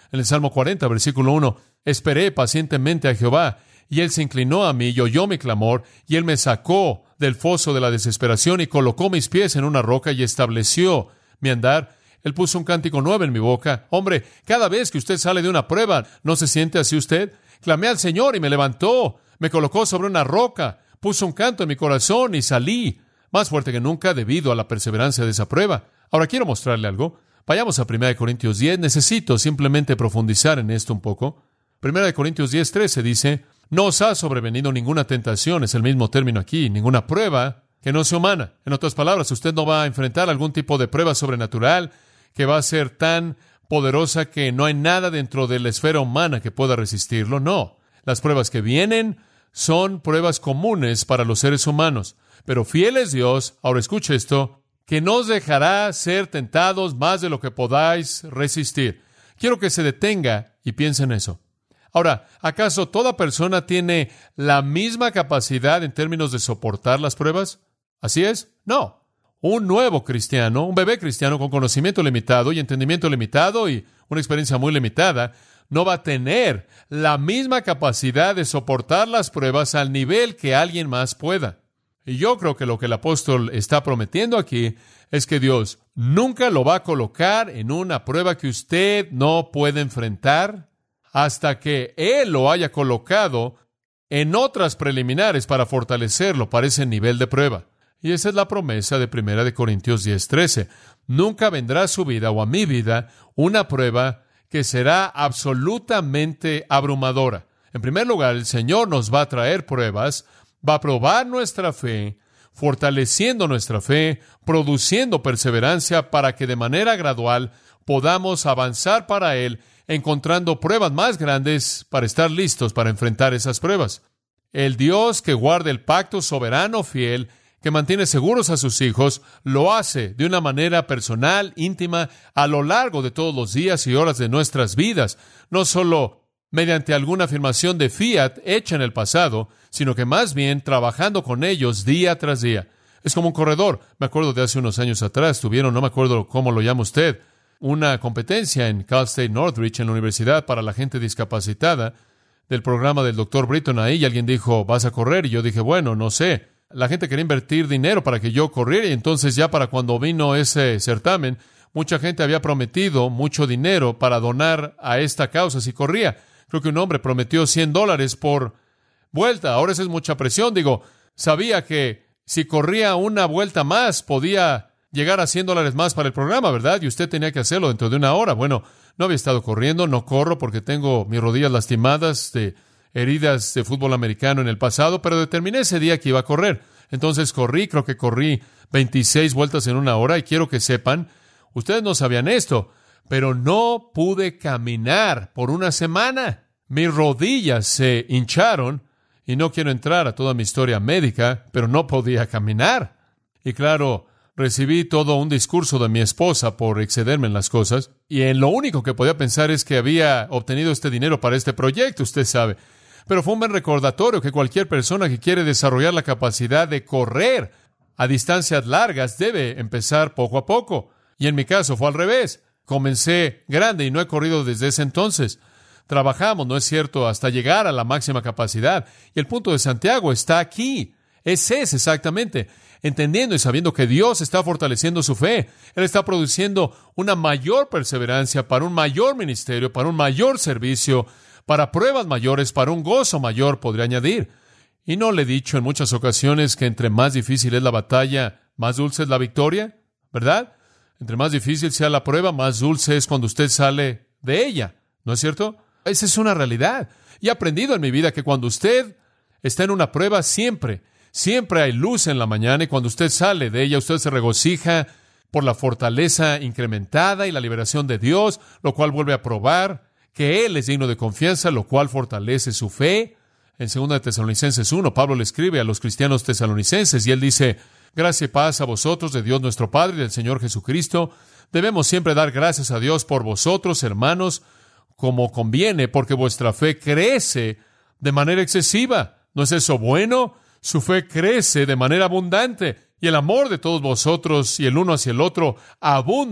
En el Salmo 40, versículo 1, esperé pacientemente a Jehová, y Él se inclinó a mí y oyó mi clamor, y Él me sacó del foso de la desesperación y colocó mis pies en una roca y estableció mi andar. Él puso un cántico nuevo en mi boca. Hombre, cada vez que usted sale de una prueba, ¿no se siente así usted? Clamé al Señor y me levantó, me colocó sobre una roca, puso un canto en mi corazón y salí más fuerte que nunca debido a la perseverancia de esa prueba. Ahora quiero mostrarle algo. Vayamos a 1 Corintios 10. Necesito simplemente profundizar en esto un poco. 1 Corintios 10:13 dice, no os ha sobrevenido ninguna tentación, es el mismo término aquí, ninguna prueba que no sea humana. En otras palabras, usted no va a enfrentar algún tipo de prueba sobrenatural que va a ser tan poderosa que no hay nada dentro de la esfera humana que pueda resistirlo. No. Las pruebas que vienen son pruebas comunes para los seres humanos. Pero fiel es Dios, ahora escuche esto, que no os dejará ser tentados más de lo que podáis resistir. Quiero que se detenga y piense en eso. Ahora, ¿acaso toda persona tiene la misma capacidad en términos de soportar las pruebas? ¿Así es? No. Un nuevo cristiano, un bebé cristiano con conocimiento limitado y entendimiento limitado y una experiencia muy limitada, no va a tener la misma capacidad de soportar las pruebas al nivel que alguien más pueda. Y yo creo que lo que el apóstol está prometiendo aquí es que Dios nunca lo va a colocar en una prueba que usted no puede enfrentar hasta que Él lo haya colocado en otras preliminares para fortalecerlo para ese nivel de prueba. Y esa es la promesa de 1 Corintios 10:13. Nunca vendrá a su vida o a mi vida una prueba que será absolutamente abrumadora. En primer lugar, el Señor nos va a traer pruebas, va a probar nuestra fe, fortaleciendo nuestra fe, produciendo perseverancia para que de manera gradual podamos avanzar para Él, encontrando pruebas más grandes para estar listos para enfrentar esas pruebas. El Dios que guarda el pacto soberano fiel, que mantiene seguros a sus hijos, lo hace de una manera personal, íntima, a lo largo de todos los días y horas de nuestras vidas, no solo mediante alguna afirmación de fiat hecha en el pasado, sino que más bien trabajando con ellos día tras día. Es como un corredor. Me acuerdo de hace unos años atrás, tuvieron, no me acuerdo cómo lo llama usted, una competencia en Cal State Northridge, en la universidad para la gente discapacitada, del programa del Dr. Britton ahí, y alguien dijo, ¿vas a correr? Y yo dije, bueno, no sé. La gente quería invertir dinero para que yo corriera, y entonces ya para cuando vino ese certamen, mucha gente había prometido mucho dinero para donar a esta causa si corría. Creo que un hombre prometió $100 por vuelta. Ahora esa es mucha presión. Digo, sabía que si corría una vuelta más, podía llegar a $100 más para el programa, ¿verdad? Y usted tenía que hacerlo dentro de una hora. Bueno, no había estado corriendo, no corro porque tengo mis rodillas lastimadas de heridas de fútbol americano en el pasado, pero determiné ese día que iba a correr. Entonces creo que corrí 26 vueltas en una hora, y quiero que sepan, ustedes no sabían esto, pero no pude caminar por una semana. Mis rodillas se hincharon, y no quiero entrar a toda mi historia médica, pero no podía caminar. Y claro, recibí todo un discurso de mi esposa por excederme en las cosas, y en lo único que podía pensar es que había obtenido este dinero para este proyecto, usted sabe. Pero fue un buen recordatorio que cualquier persona que quiere desarrollar la capacidad de correr a distancias largas debe empezar poco a poco. Y en mi caso fue al revés. Comencé grande y no he corrido desde ese entonces. Trabajamos, ¿no es cierto?, hasta llegar a la máxima capacidad. Y el punto de Santiago está aquí. Ese es exactamente. Entendiendo y sabiendo que Dios está fortaleciendo su fe. Él está produciendo una mayor perseverancia para un mayor ministerio, para un mayor servicio, para pruebas mayores, para un gozo mayor, podría añadir. ¿Y no le he dicho en muchas ocasiones que entre más difícil es la batalla, más dulce es la victoria? ¿Verdad? Entre más difícil sea la prueba, más dulce es cuando usted sale de ella. ¿No es cierto? Esa es una realidad. Y he aprendido en mi vida que cuando usted está en una prueba, siempre hay luz en la mañana, y cuando usted sale de ella, usted se regocija por la fortaleza incrementada y la liberación de Dios, lo cual vuelve a probar que Él es digno de confianza, lo cual fortalece su fe. En 2 Tesalonicenses 1, Pablo le escribe a los cristianos tesalonicenses y él dice, gracia y paz a vosotros de Dios nuestro Padre y del Señor Jesucristo. Debemos siempre dar gracias a Dios por vosotros, hermanos, como conviene, porque vuestra fe crece de manera excesiva. ¿No es eso bueno? Su fe crece de manera abundante, y el amor de todos vosotros y el uno hacia el otro abunda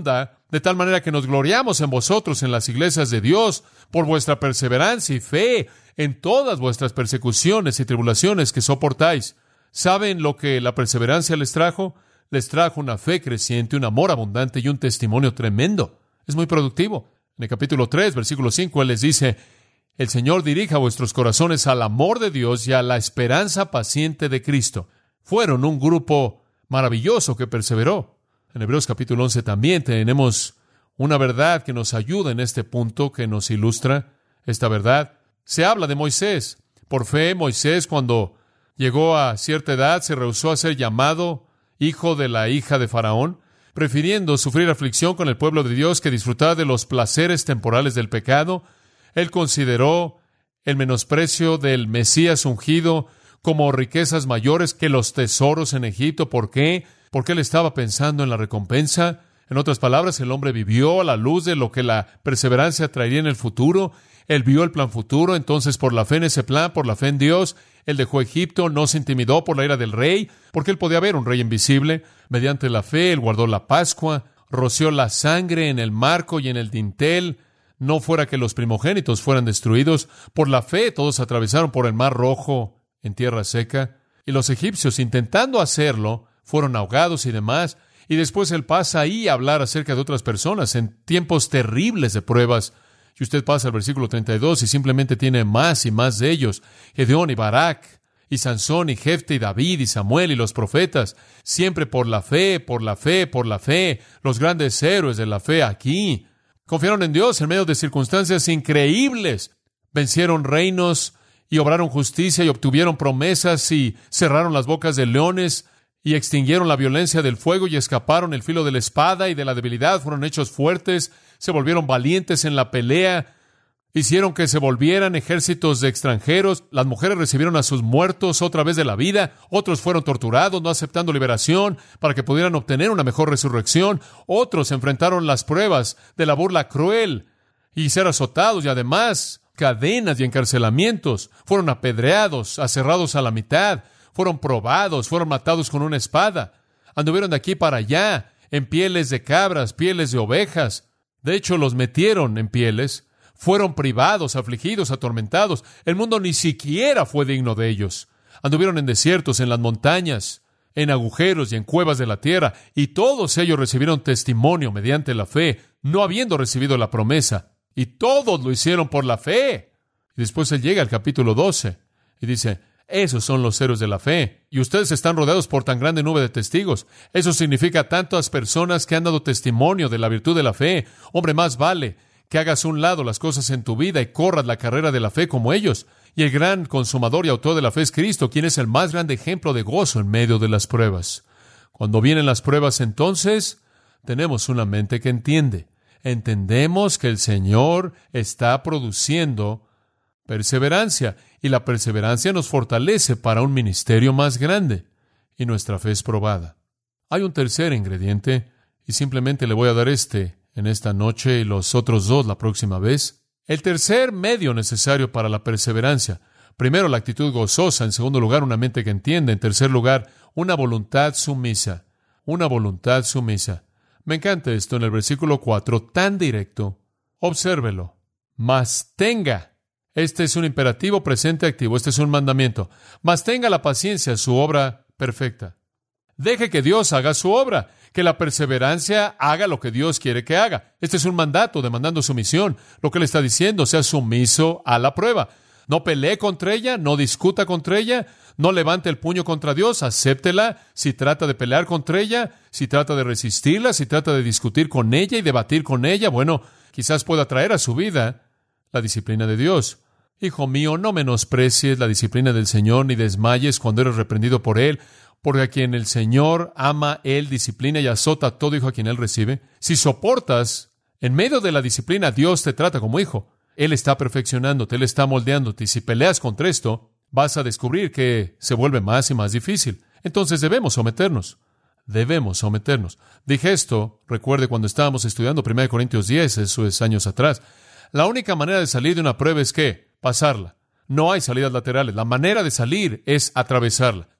de tal manera que nos gloriamos en vosotros en las iglesias de Dios por vuestra perseverancia y fe en todas vuestras persecuciones y tribulaciones que soportáis. ¿Saben lo que la perseverancia les trajo? Les trajo una fe creciente, un amor abundante y un testimonio tremendo. Es muy productivo. En el capítulo 3, versículo 5, Él les dice: el Señor dirija vuestros corazones al amor de Dios y a la esperanza paciente de Cristo. Fueron un grupo maravilloso que perseveró. En Hebreos capítulo 11 también tenemos una verdad que nos ayuda en este punto, que nos ilustra esta verdad. Se habla de Moisés. Por fe, Moisés, cuando llegó a cierta edad, se rehusó a ser llamado hijo de la hija de Faraón, prefiriendo sufrir aflicción con el pueblo de Dios que disfrutar de los placeres temporales del pecado. Él consideró el menosprecio del Mesías ungido como riquezas mayores que los tesoros en Egipto. ¿Por qué? Porque él estaba pensando en la recompensa. En otras palabras, el hombre vivió a la luz de lo que la perseverancia traería en el futuro. Él vio el plan futuro, entonces por la fe en ese plan, por la fe en Dios, él dejó Egipto, no se intimidó por la ira del rey, porque él podía ver un rey invisible. Mediante la fe, él guardó la Pascua, roció la sangre en el marco y en el dintel, no fuera que los primogénitos fueran destruidos. Por la fe, todos atravesaron por el Mar Rojo en tierra seca, y los egipcios, intentando hacerlo, fueron ahogados y demás. Y después él pasa ahí a hablar acerca de otras personas en tiempos terribles de pruebas. Y usted pasa al versículo 32 y simplemente tiene más y más de ellos. Gedeón y Barak, y Sansón y Jefte y David y Samuel y los profetas. Siempre por la fe, por la fe, por la fe. Los grandes héroes de la fe aquí. Confiaron en Dios en medio de circunstancias increíbles. Vencieron reinos y obraron justicia y obtuvieron promesas y cerraron las bocas de leones y extinguieron la violencia del fuego y escaparon el filo de la espada y de la debilidad. Fueron hechos fuertes, se volvieron valientes en la pelea, hicieron que se volvieran ejércitos de extranjeros. Las mujeres recibieron a sus muertos otra vez de la vida. Otros fueron torturados, no aceptando liberación para que pudieran obtener una mejor resurrección. Otros enfrentaron las pruebas de la burla cruel y ser azotados, y además cadenas y encarcelamientos. Fueron apedreados, aserrados a la mitad. Fueron probados, fueron matados con una espada. Anduvieron de aquí para allá, en pieles de cabras, pieles de ovejas. De hecho, los metieron en pieles. Fueron privados, afligidos, atormentados. El mundo ni siquiera fue digno de ellos. Anduvieron en desiertos, en las montañas, en agujeros y en cuevas de la tierra. Y todos ellos recibieron testimonio mediante la fe, no habiendo recibido la promesa. Y todos lo hicieron por la fe. Y después él llega al capítulo 12 y dice: esos son los héroes de la fe. Y ustedes están rodeados por tan grande nube de testigos. Eso significa tantas personas que han dado testimonio de la virtud de la fe. Hombre, más vale que hagas a un lado las cosas en tu vida y corras la carrera de la fe como ellos. Y el gran consumador y autor de la fe es Cristo, quien es el más grande ejemplo de gozo en medio de las pruebas. Cuando vienen las pruebas, entonces, tenemos una mente que entiende. Entendemos que el Señor está produciendo perseverancia, y la perseverancia nos fortalece para un ministerio más grande, y nuestra fe es probada. Hay un tercer ingrediente, y simplemente le voy a dar en esta noche y los otros dos la próxima vez. El tercer medio necesario para la perseverancia: primero, la actitud gozosa; en segundo lugar, una mente que entiende; en tercer lugar, una voluntad sumisa. Una voluntad sumisa. Me encanta esto en el versículo 4, tan directo. Obsérvelo. Mas tenga. Este es un imperativo presente activo. Este es un mandamiento. Mas tenga la paciencia su obra perfecta. Deje que Dios haga su obra. Que la perseverancia haga lo que Dios quiere que haga. Este es un mandato demandando sumisión. Lo que le está diciendo: sea sumiso a la prueba. No pelee contra ella, no discuta contra ella, no levante el puño contra Dios, acéptela. Si trata de pelear contra ella, si trata de resistirla, si trata de discutir con ella y debatir con ella, bueno, quizás pueda traer a su vida la disciplina de Dios. Hijo mío, no menosprecies la disciplina del Señor, ni desmayes cuando eres reprendido por Él, porque a quien el Señor ama, Él disciplina y azota a todo hijo a quien Él recibe. Si soportas, en medio de la disciplina, Dios te trata como hijo. Él está perfeccionándote, Él está moldeándote, y si peleas contra esto, vas a descubrir que se vuelve más y más difícil. Entonces debemos someternos. Debemos someternos. Dije esto, recuerde, cuando estábamos estudiando 1 Corintios 10, eso es años atrás. La única manera de salir de una prueba es ¿qué? Pasarla. No hay salidas laterales. La manera de salir es atravesarla.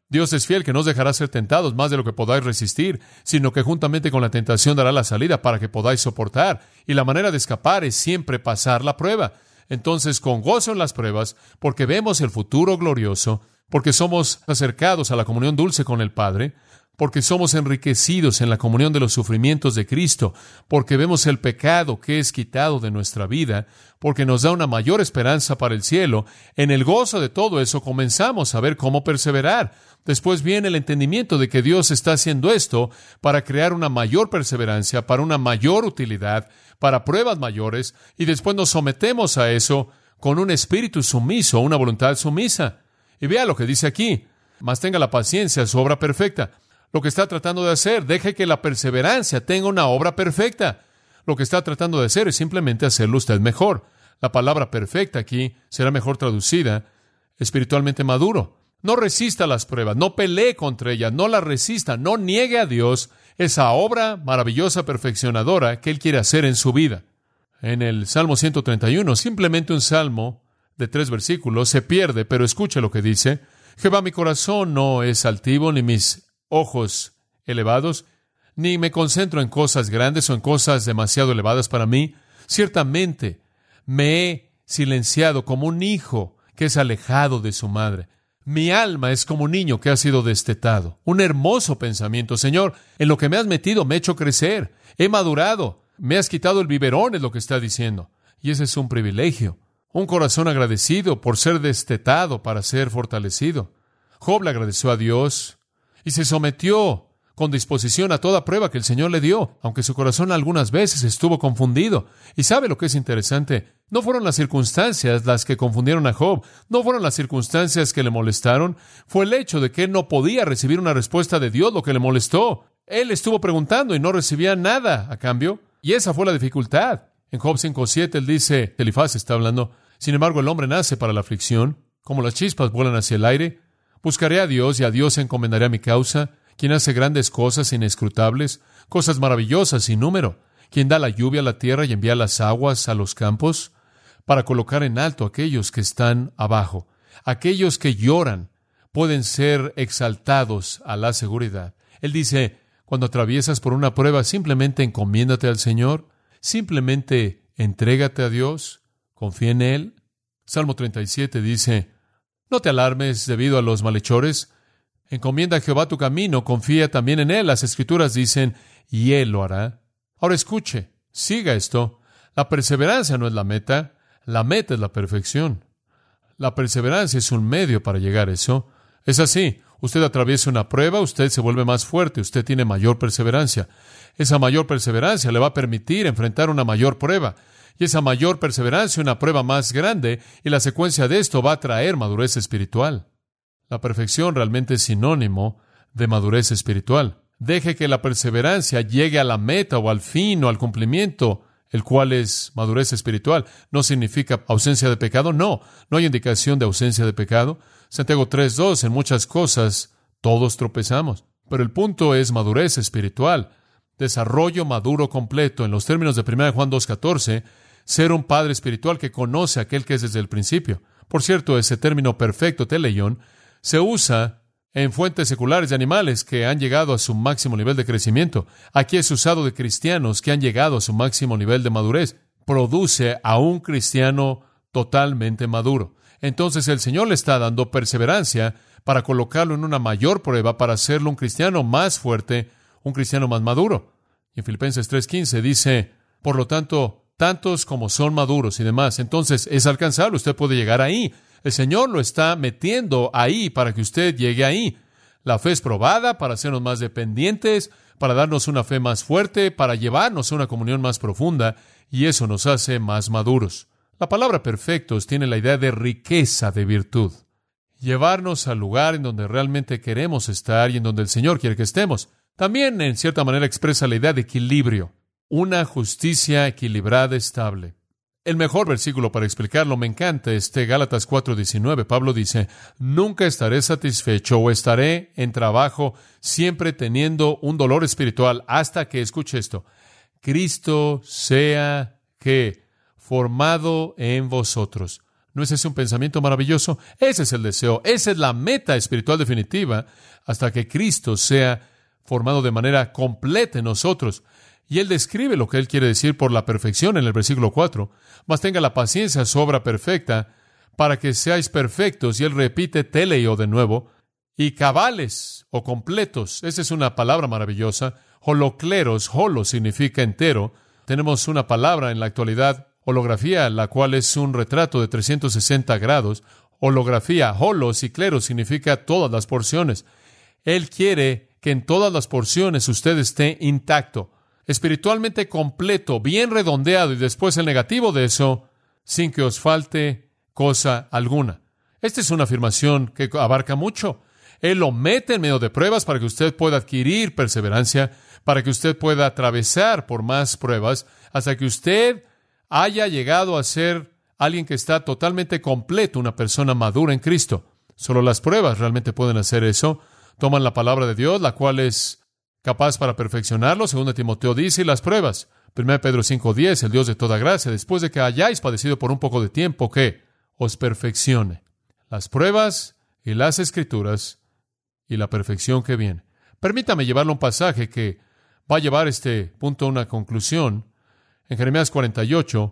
Dios es fiel, que no os dejará ser tentados más de lo que podáis resistir, sino que juntamente con la tentación dará la salida para que podáis soportar. Y la manera de escapar es siempre pasar la prueba. Entonces, con gozo en las pruebas, porque vemos el futuro glorioso, porque somos acercados a la comunión dulce con el Padre, porque somos enriquecidos en la comunión de los sufrimientos de Cristo, porque vemos el pecado que es quitado de nuestra vida, porque nos da una mayor esperanza para el cielo. En el gozo de todo eso comenzamos a ver cómo perseverar. Después viene el entendimiento de que Dios está haciendo esto para crear una mayor perseverancia, para una mayor utilidad, para pruebas mayores, y después nos sometemos a eso con un espíritu sumiso, una voluntad sumisa. Y vea lo que dice aquí: mas tenga la paciencia su obra perfecta. Lo que está tratando de hacer, deje que la perseverancia tenga una obra perfecta. Lo que está tratando de hacer es simplemente hacerlo usted mejor. La palabra perfecta aquí será mejor traducida espiritualmente maduro. No resista las pruebas, no pelee contra ellas, no las resista, no niegue a Dios esa obra maravillosa, perfeccionadora que Él quiere hacer en su vida. En el Salmo 131, simplemente un salmo de 3 versículos, se pierde, pero escuche lo que dice: Jehová, mi corazón no es altivo, ni mis ojos elevados, ni me concentro en cosas grandes o en cosas demasiado elevadas para mí. Ciertamente me he silenciado como un hijo que es alejado de su madre. Mi alma es como un niño que ha sido destetado. Un hermoso pensamiento. Señor, en lo que me has metido me he hecho crecer, he madurado, me has quitado el biberón, es lo que está diciendo. Y ese es un privilegio. Un corazón agradecido por ser destetado para ser fortalecido. Job le agradeció a Dios y se sometió con disposición a toda prueba que el Señor le dio, aunque su corazón algunas veces estuvo confundido. ¿Y sabe lo que es interesante? No fueron las circunstancias las que confundieron a Job, no fueron las circunstancias que le molestaron, fue el hecho de que él no podía recibir una respuesta de Dios lo que le molestó. Él estuvo preguntando y no recibía nada a cambio, y esa fue la dificultad. En Job 5:7 él dice, Elifaz está hablando: sin embargo, el hombre nace para la aflicción, como las chispas vuelan hacia el aire. Buscaré a Dios y a Dios encomendaré mi causa, quien hace grandes cosas inescrutables, cosas maravillosas sin número, quien da la lluvia a la tierra y envía las aguas a los campos, para colocar en alto a aquellos que están abajo. Aquellos que lloran pueden ser exaltados a la seguridad. Él dice, cuando atraviesas por una prueba, simplemente encomiéndate al Señor, simplemente entrégate a Dios, confía en Él. Salmo 37 dice, no te alarmes debido a los malhechores, encomienda a Jehová tu camino, confía también en Él. Las Escrituras dicen, y Él lo hará. Ahora escuche, siga esto. La perseverancia no es la meta es la perfección. La perseverancia es un medio para llegar a eso. Es así. Usted atraviesa una prueba, usted se vuelve más fuerte, usted tiene mayor perseverancia. Esa mayor perseverancia le va a permitir enfrentar una mayor prueba. Y esa mayor perseverancia, una prueba más grande, y la secuencia de esto va a traer madurez espiritual. La perfección realmente es sinónimo de madurez espiritual. Deje que la perseverancia llegue a la meta o al fin o al cumplimiento, el cual es madurez espiritual. No significa ausencia de pecado, no hay indicación de ausencia de pecado. Santiago 3:2, en muchas cosas todos tropezamos, pero el punto es madurez espiritual, desarrollo maduro completo. En los términos de 1 Juan 2:14, ser un padre espiritual que conoce a aquel que es desde el principio. Por cierto, ese término perfecto, teleión, se usa en fuentes seculares de animales que han llegado a su máximo nivel de crecimiento. Aquí es usado de cristianos que han llegado a su máximo nivel de madurez. Produce a un cristiano totalmente maduro. Entonces el Señor le está dando perseverancia para colocarlo en una mayor prueba, para hacerlo un cristiano más fuerte, un cristiano más maduro. Y en Filipenses 3:15 dice, por lo tanto, tantos como son maduros y demás. Entonces es alcanzable, usted puede llegar ahí. El Señor lo está metiendo ahí para que usted llegue ahí. La fe es probada para hacernos más dependientes, para darnos una fe más fuerte, para llevarnos a una comunión más profunda, y eso nos hace más maduros. La palabra perfectos tiene la idea de riqueza de virtud. Llevarnos al lugar en donde realmente queremos estar y en donde el Señor quiere que estemos. También, en cierta manera, expresa la idea de equilibrio, una justicia equilibrada, estable. El mejor versículo para explicarlo me encanta, Gálatas 4:19. Pablo dice, nunca estaré satisfecho o estaré en trabajo, siempre teniendo un dolor espiritual, hasta que, escuche esto, Cristo sea, ¿qué? Formado en vosotros. ¿No es ese un pensamiento maravilloso? Ese es el deseo, esa es la meta espiritual definitiva, hasta que Cristo sea formado de manera completa en nosotros. Y Él describe lo que Él quiere decir por la perfección en el versículo 4. Mas tenga la paciencia su obra perfecta, para que seáis perfectos. Y Él repite teleio de nuevo. Y cabales o completos. Esa es una palabra maravillosa. Holocleros, holo significa entero. Tenemos una palabra en la actualidad, holografía, la cual es un retrato de 360 grados. Holografía, holos y cleros significa todas las porciones. Él quiere que en todas las porciones usted esté intacto, espiritualmente completo, bien redondeado, y después el negativo de eso, sin que os falte cosa alguna. Esta es una afirmación que abarca mucho. Él lo mete en medio de pruebas para que usted pueda adquirir perseverancia, para que usted pueda atravesar por más pruebas, hasta que usted haya llegado a ser alguien que está totalmente completo, una persona madura en Cristo. Solo las pruebas realmente pueden hacer eso. Toman la palabra de Dios, la cual es capaz para perfeccionarlo, 2 Timoteo dice, y las pruebas. 1 Pedro 5:10, el Dios de toda gracia, después de que hayáis padecido por un poco de tiempo, ¿qué? Os perfeccione. Las pruebas y las Escrituras y la perfección que viene. Permítame llevarle un pasaje que va a llevar este punto a una conclusión. En Jeremías 48,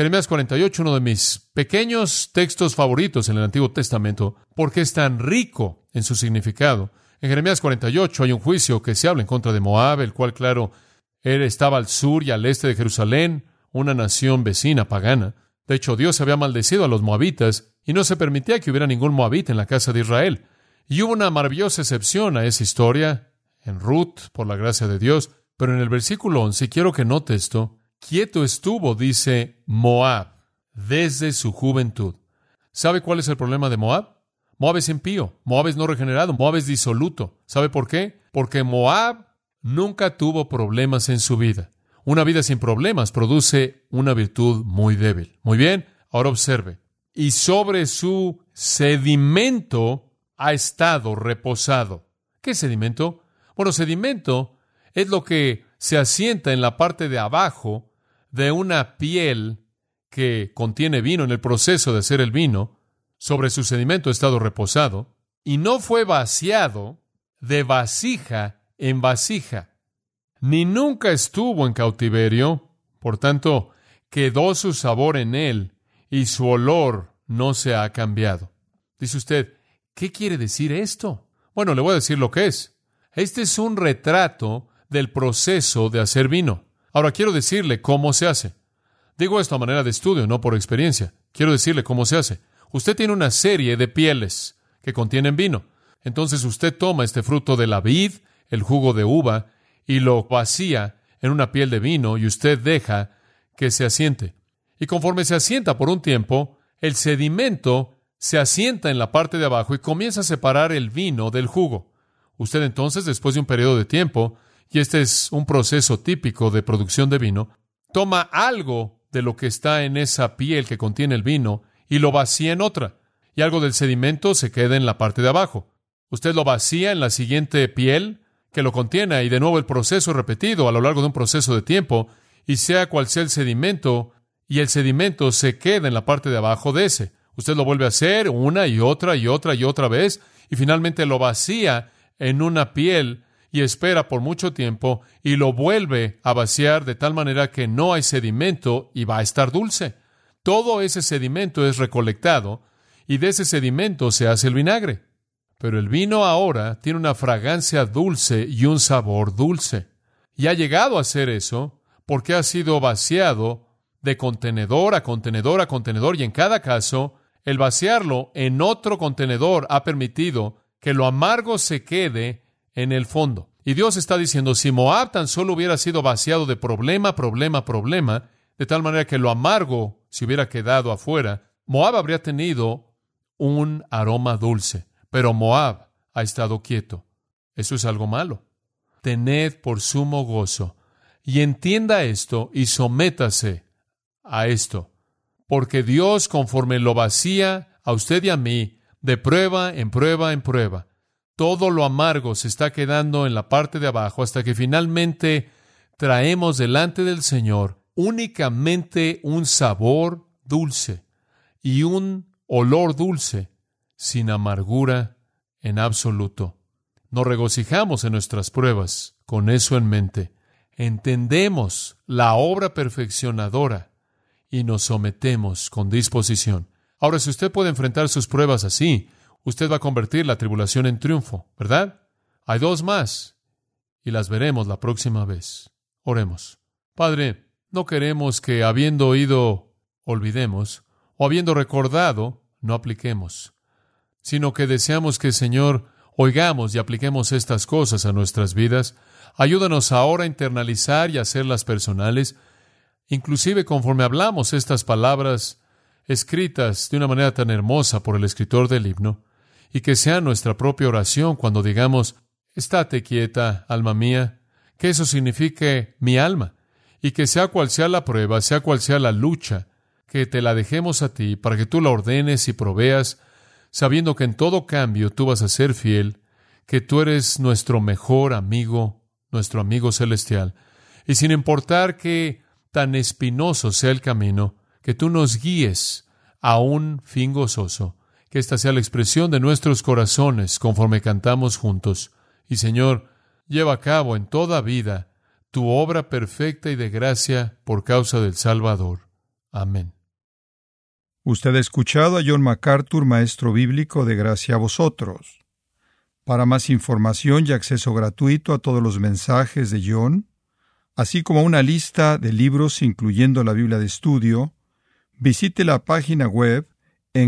uno de mis pequeños textos favoritos en el Antiguo Testamento, porque es tan rico en su significado. En Jeremías 48 hay un juicio que se habla en contra de Moab, el cual, claro, estaba al sur y al este de Jerusalén, una nación vecina pagana. De hecho, Dios había maldecido a los moabitas y no se permitía que hubiera ningún moabita en la casa de Israel. Y hubo una maravillosa excepción a esa historia en Ruth, por la gracia de Dios. Pero en el versículo 11, quiero que note esto, quieto estuvo, dice Moab, desde su juventud. ¿Sabe cuál es el problema de Moab? Moab es impío, Moab es no regenerado, Moab es disoluto. ¿Sabe por qué? Porque Moab nunca tuvo problemas en su vida. Una vida sin problemas produce una virtud muy débil. Muy bien, ahora observe. Y sobre su sedimento ha estado reposado. ¿Qué es sedimento? Bueno, sedimento es lo que se asienta en la parte de abajo de una piel que contiene vino en el proceso de hacer el vino. Sobre su sedimento ha estado reposado y no fue vaciado de vasija en vasija, ni nunca estuvo en cautiverio. Por tanto, quedó su sabor en él y su olor no se ha cambiado. Dice usted, ¿qué quiere decir esto? Bueno, le voy a decir lo que es. Este es un retrato del proceso de hacer vino. Ahora quiero decirle cómo se hace. Digo esto a manera de estudio, no por experiencia. Quiero decirle cómo se hace. Usted tiene una serie de pieles que contienen vino. Entonces usted toma este fruto de la vid, el jugo de uva, y lo vacía en una piel de vino y usted deja que se asiente. Y conforme se asienta por un tiempo, el sedimento se asienta en la parte de abajo y comienza a separar el vino del jugo. Usted entonces, después de un periodo de tiempo, y este es un proceso típico de producción de vino, toma algo de lo que está en esa piel que contiene el vino y lo vacía en otra, y algo del sedimento se queda en la parte de abajo. Usted lo vacía en la siguiente piel que lo contiene, y de nuevo el proceso es repetido a lo largo de un proceso de tiempo, y sea cual sea el sedimento, y el sedimento se queda en la parte de abajo de ese. Usted lo vuelve a hacer una y otra y otra y otra vez, y finalmente lo vacía en una piel y espera por mucho tiempo y lo vuelve a vaciar de tal manera que no hay sedimento y va a estar dulce. Todo ese sedimento es recolectado y de ese sedimento se hace el vinagre. Pero el vino ahora tiene una fragancia dulce y un sabor dulce. Y ha llegado a ser eso porque ha sido vaciado de contenedor a contenedor a contenedor, y en cada caso, el vaciarlo en otro contenedor ha permitido que lo amargo se quede en el fondo. Y Dios está diciendo, si Moab tan solo hubiera sido vaciado de problema, de tal manera que lo amargo se hubiera quedado afuera, Moab habría tenido un aroma dulce. Pero Moab ha estado quieto. Eso es algo malo. Tened por sumo gozo y entienda esto y sométase a esto, porque Dios, conforme lo vacía a usted y a mí, de prueba en prueba en prueba, todo lo amargo se está quedando en la parte de abajo hasta que finalmente traemos delante del Señor únicamente un sabor dulce y un olor dulce, sin amargura en absoluto. Nos regocijamos en nuestras pruebas con eso en mente. Entendemos la obra perfeccionadora y nos sometemos con disposición. Ahora, si usted puede enfrentar sus pruebas así, usted va a convertir la tribulación en triunfo, ¿verdad? Hay 2 más y las veremos la próxima vez. Oremos. Padre, no queremos que habiendo oído olvidemos o habiendo recordado no apliquemos, sino que deseamos que, Señor, oigamos y apliquemos estas cosas a nuestras vidas. Ayúdanos ahora a internalizar y hacerlas personales, inclusive conforme hablamos estas palabras escritas de una manera tan hermosa por el escritor del himno, y que sea nuestra propia oración cuando digamos, estate quieta, alma mía, que eso signifique mi alma, y que sea cual sea la prueba, sea cual sea la lucha, que te la dejemos a ti para que tú la ordenes y proveas, sabiendo que en todo cambio tú vas a ser fiel, que tú eres nuestro mejor amigo, nuestro amigo celestial, y sin importar que tan espinoso sea el camino, que tú nos guíes a un fin gozoso, que esta sea la expresión de nuestros corazones conforme cantamos juntos. Y Señor, lleva a cabo en toda vida tu obra perfecta y de gracia por causa del Salvador. Amén. Usted ha escuchado a John MacArthur, maestro bíblico de Gracia a Vosotros. Para más información y acceso gratuito a todos los mensajes de John, así como una lista de libros incluyendo la Biblia de estudio, visite la página web en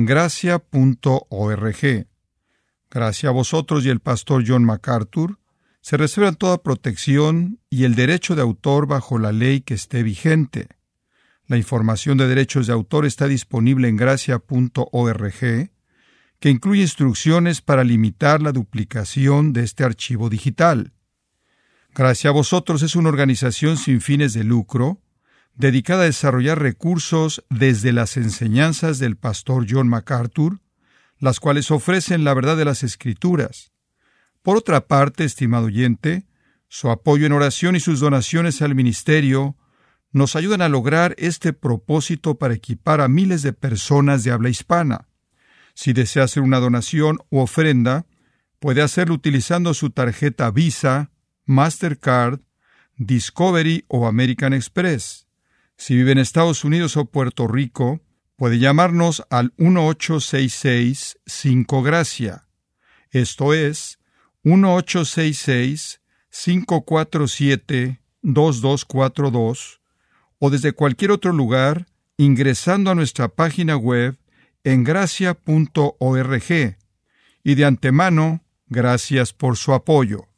gracia.org. Gracia a Vosotros y el pastor John MacArthur se reservan toda protección y el derecho de autor bajo la ley que esté vigente. La información de derechos de autor está disponible en gracia.org, que incluye instrucciones para limitar la duplicación de este archivo digital. Gracia a Vosotros es una organización sin fines de lucro, dedicada a desarrollar recursos desde las enseñanzas del pastor John MacArthur, las cuales ofrecen la verdad de las Escrituras. Por otra parte, estimado oyente, su apoyo en oración y sus donaciones al ministerio nos ayudan a lograr este propósito para equipar a miles de personas de habla hispana. Si desea hacer una donación u ofrenda, puede hacerlo utilizando su tarjeta Visa, Mastercard, Discovery o American Express. Si vive en Estados Unidos o Puerto Rico, puede llamarnos al 1-866-5-GRACIA. Esto es 1-866-547-2242, o desde cualquier otro lugar ingresando a nuestra página web en gracia.org. Y de antemano, gracias por su apoyo.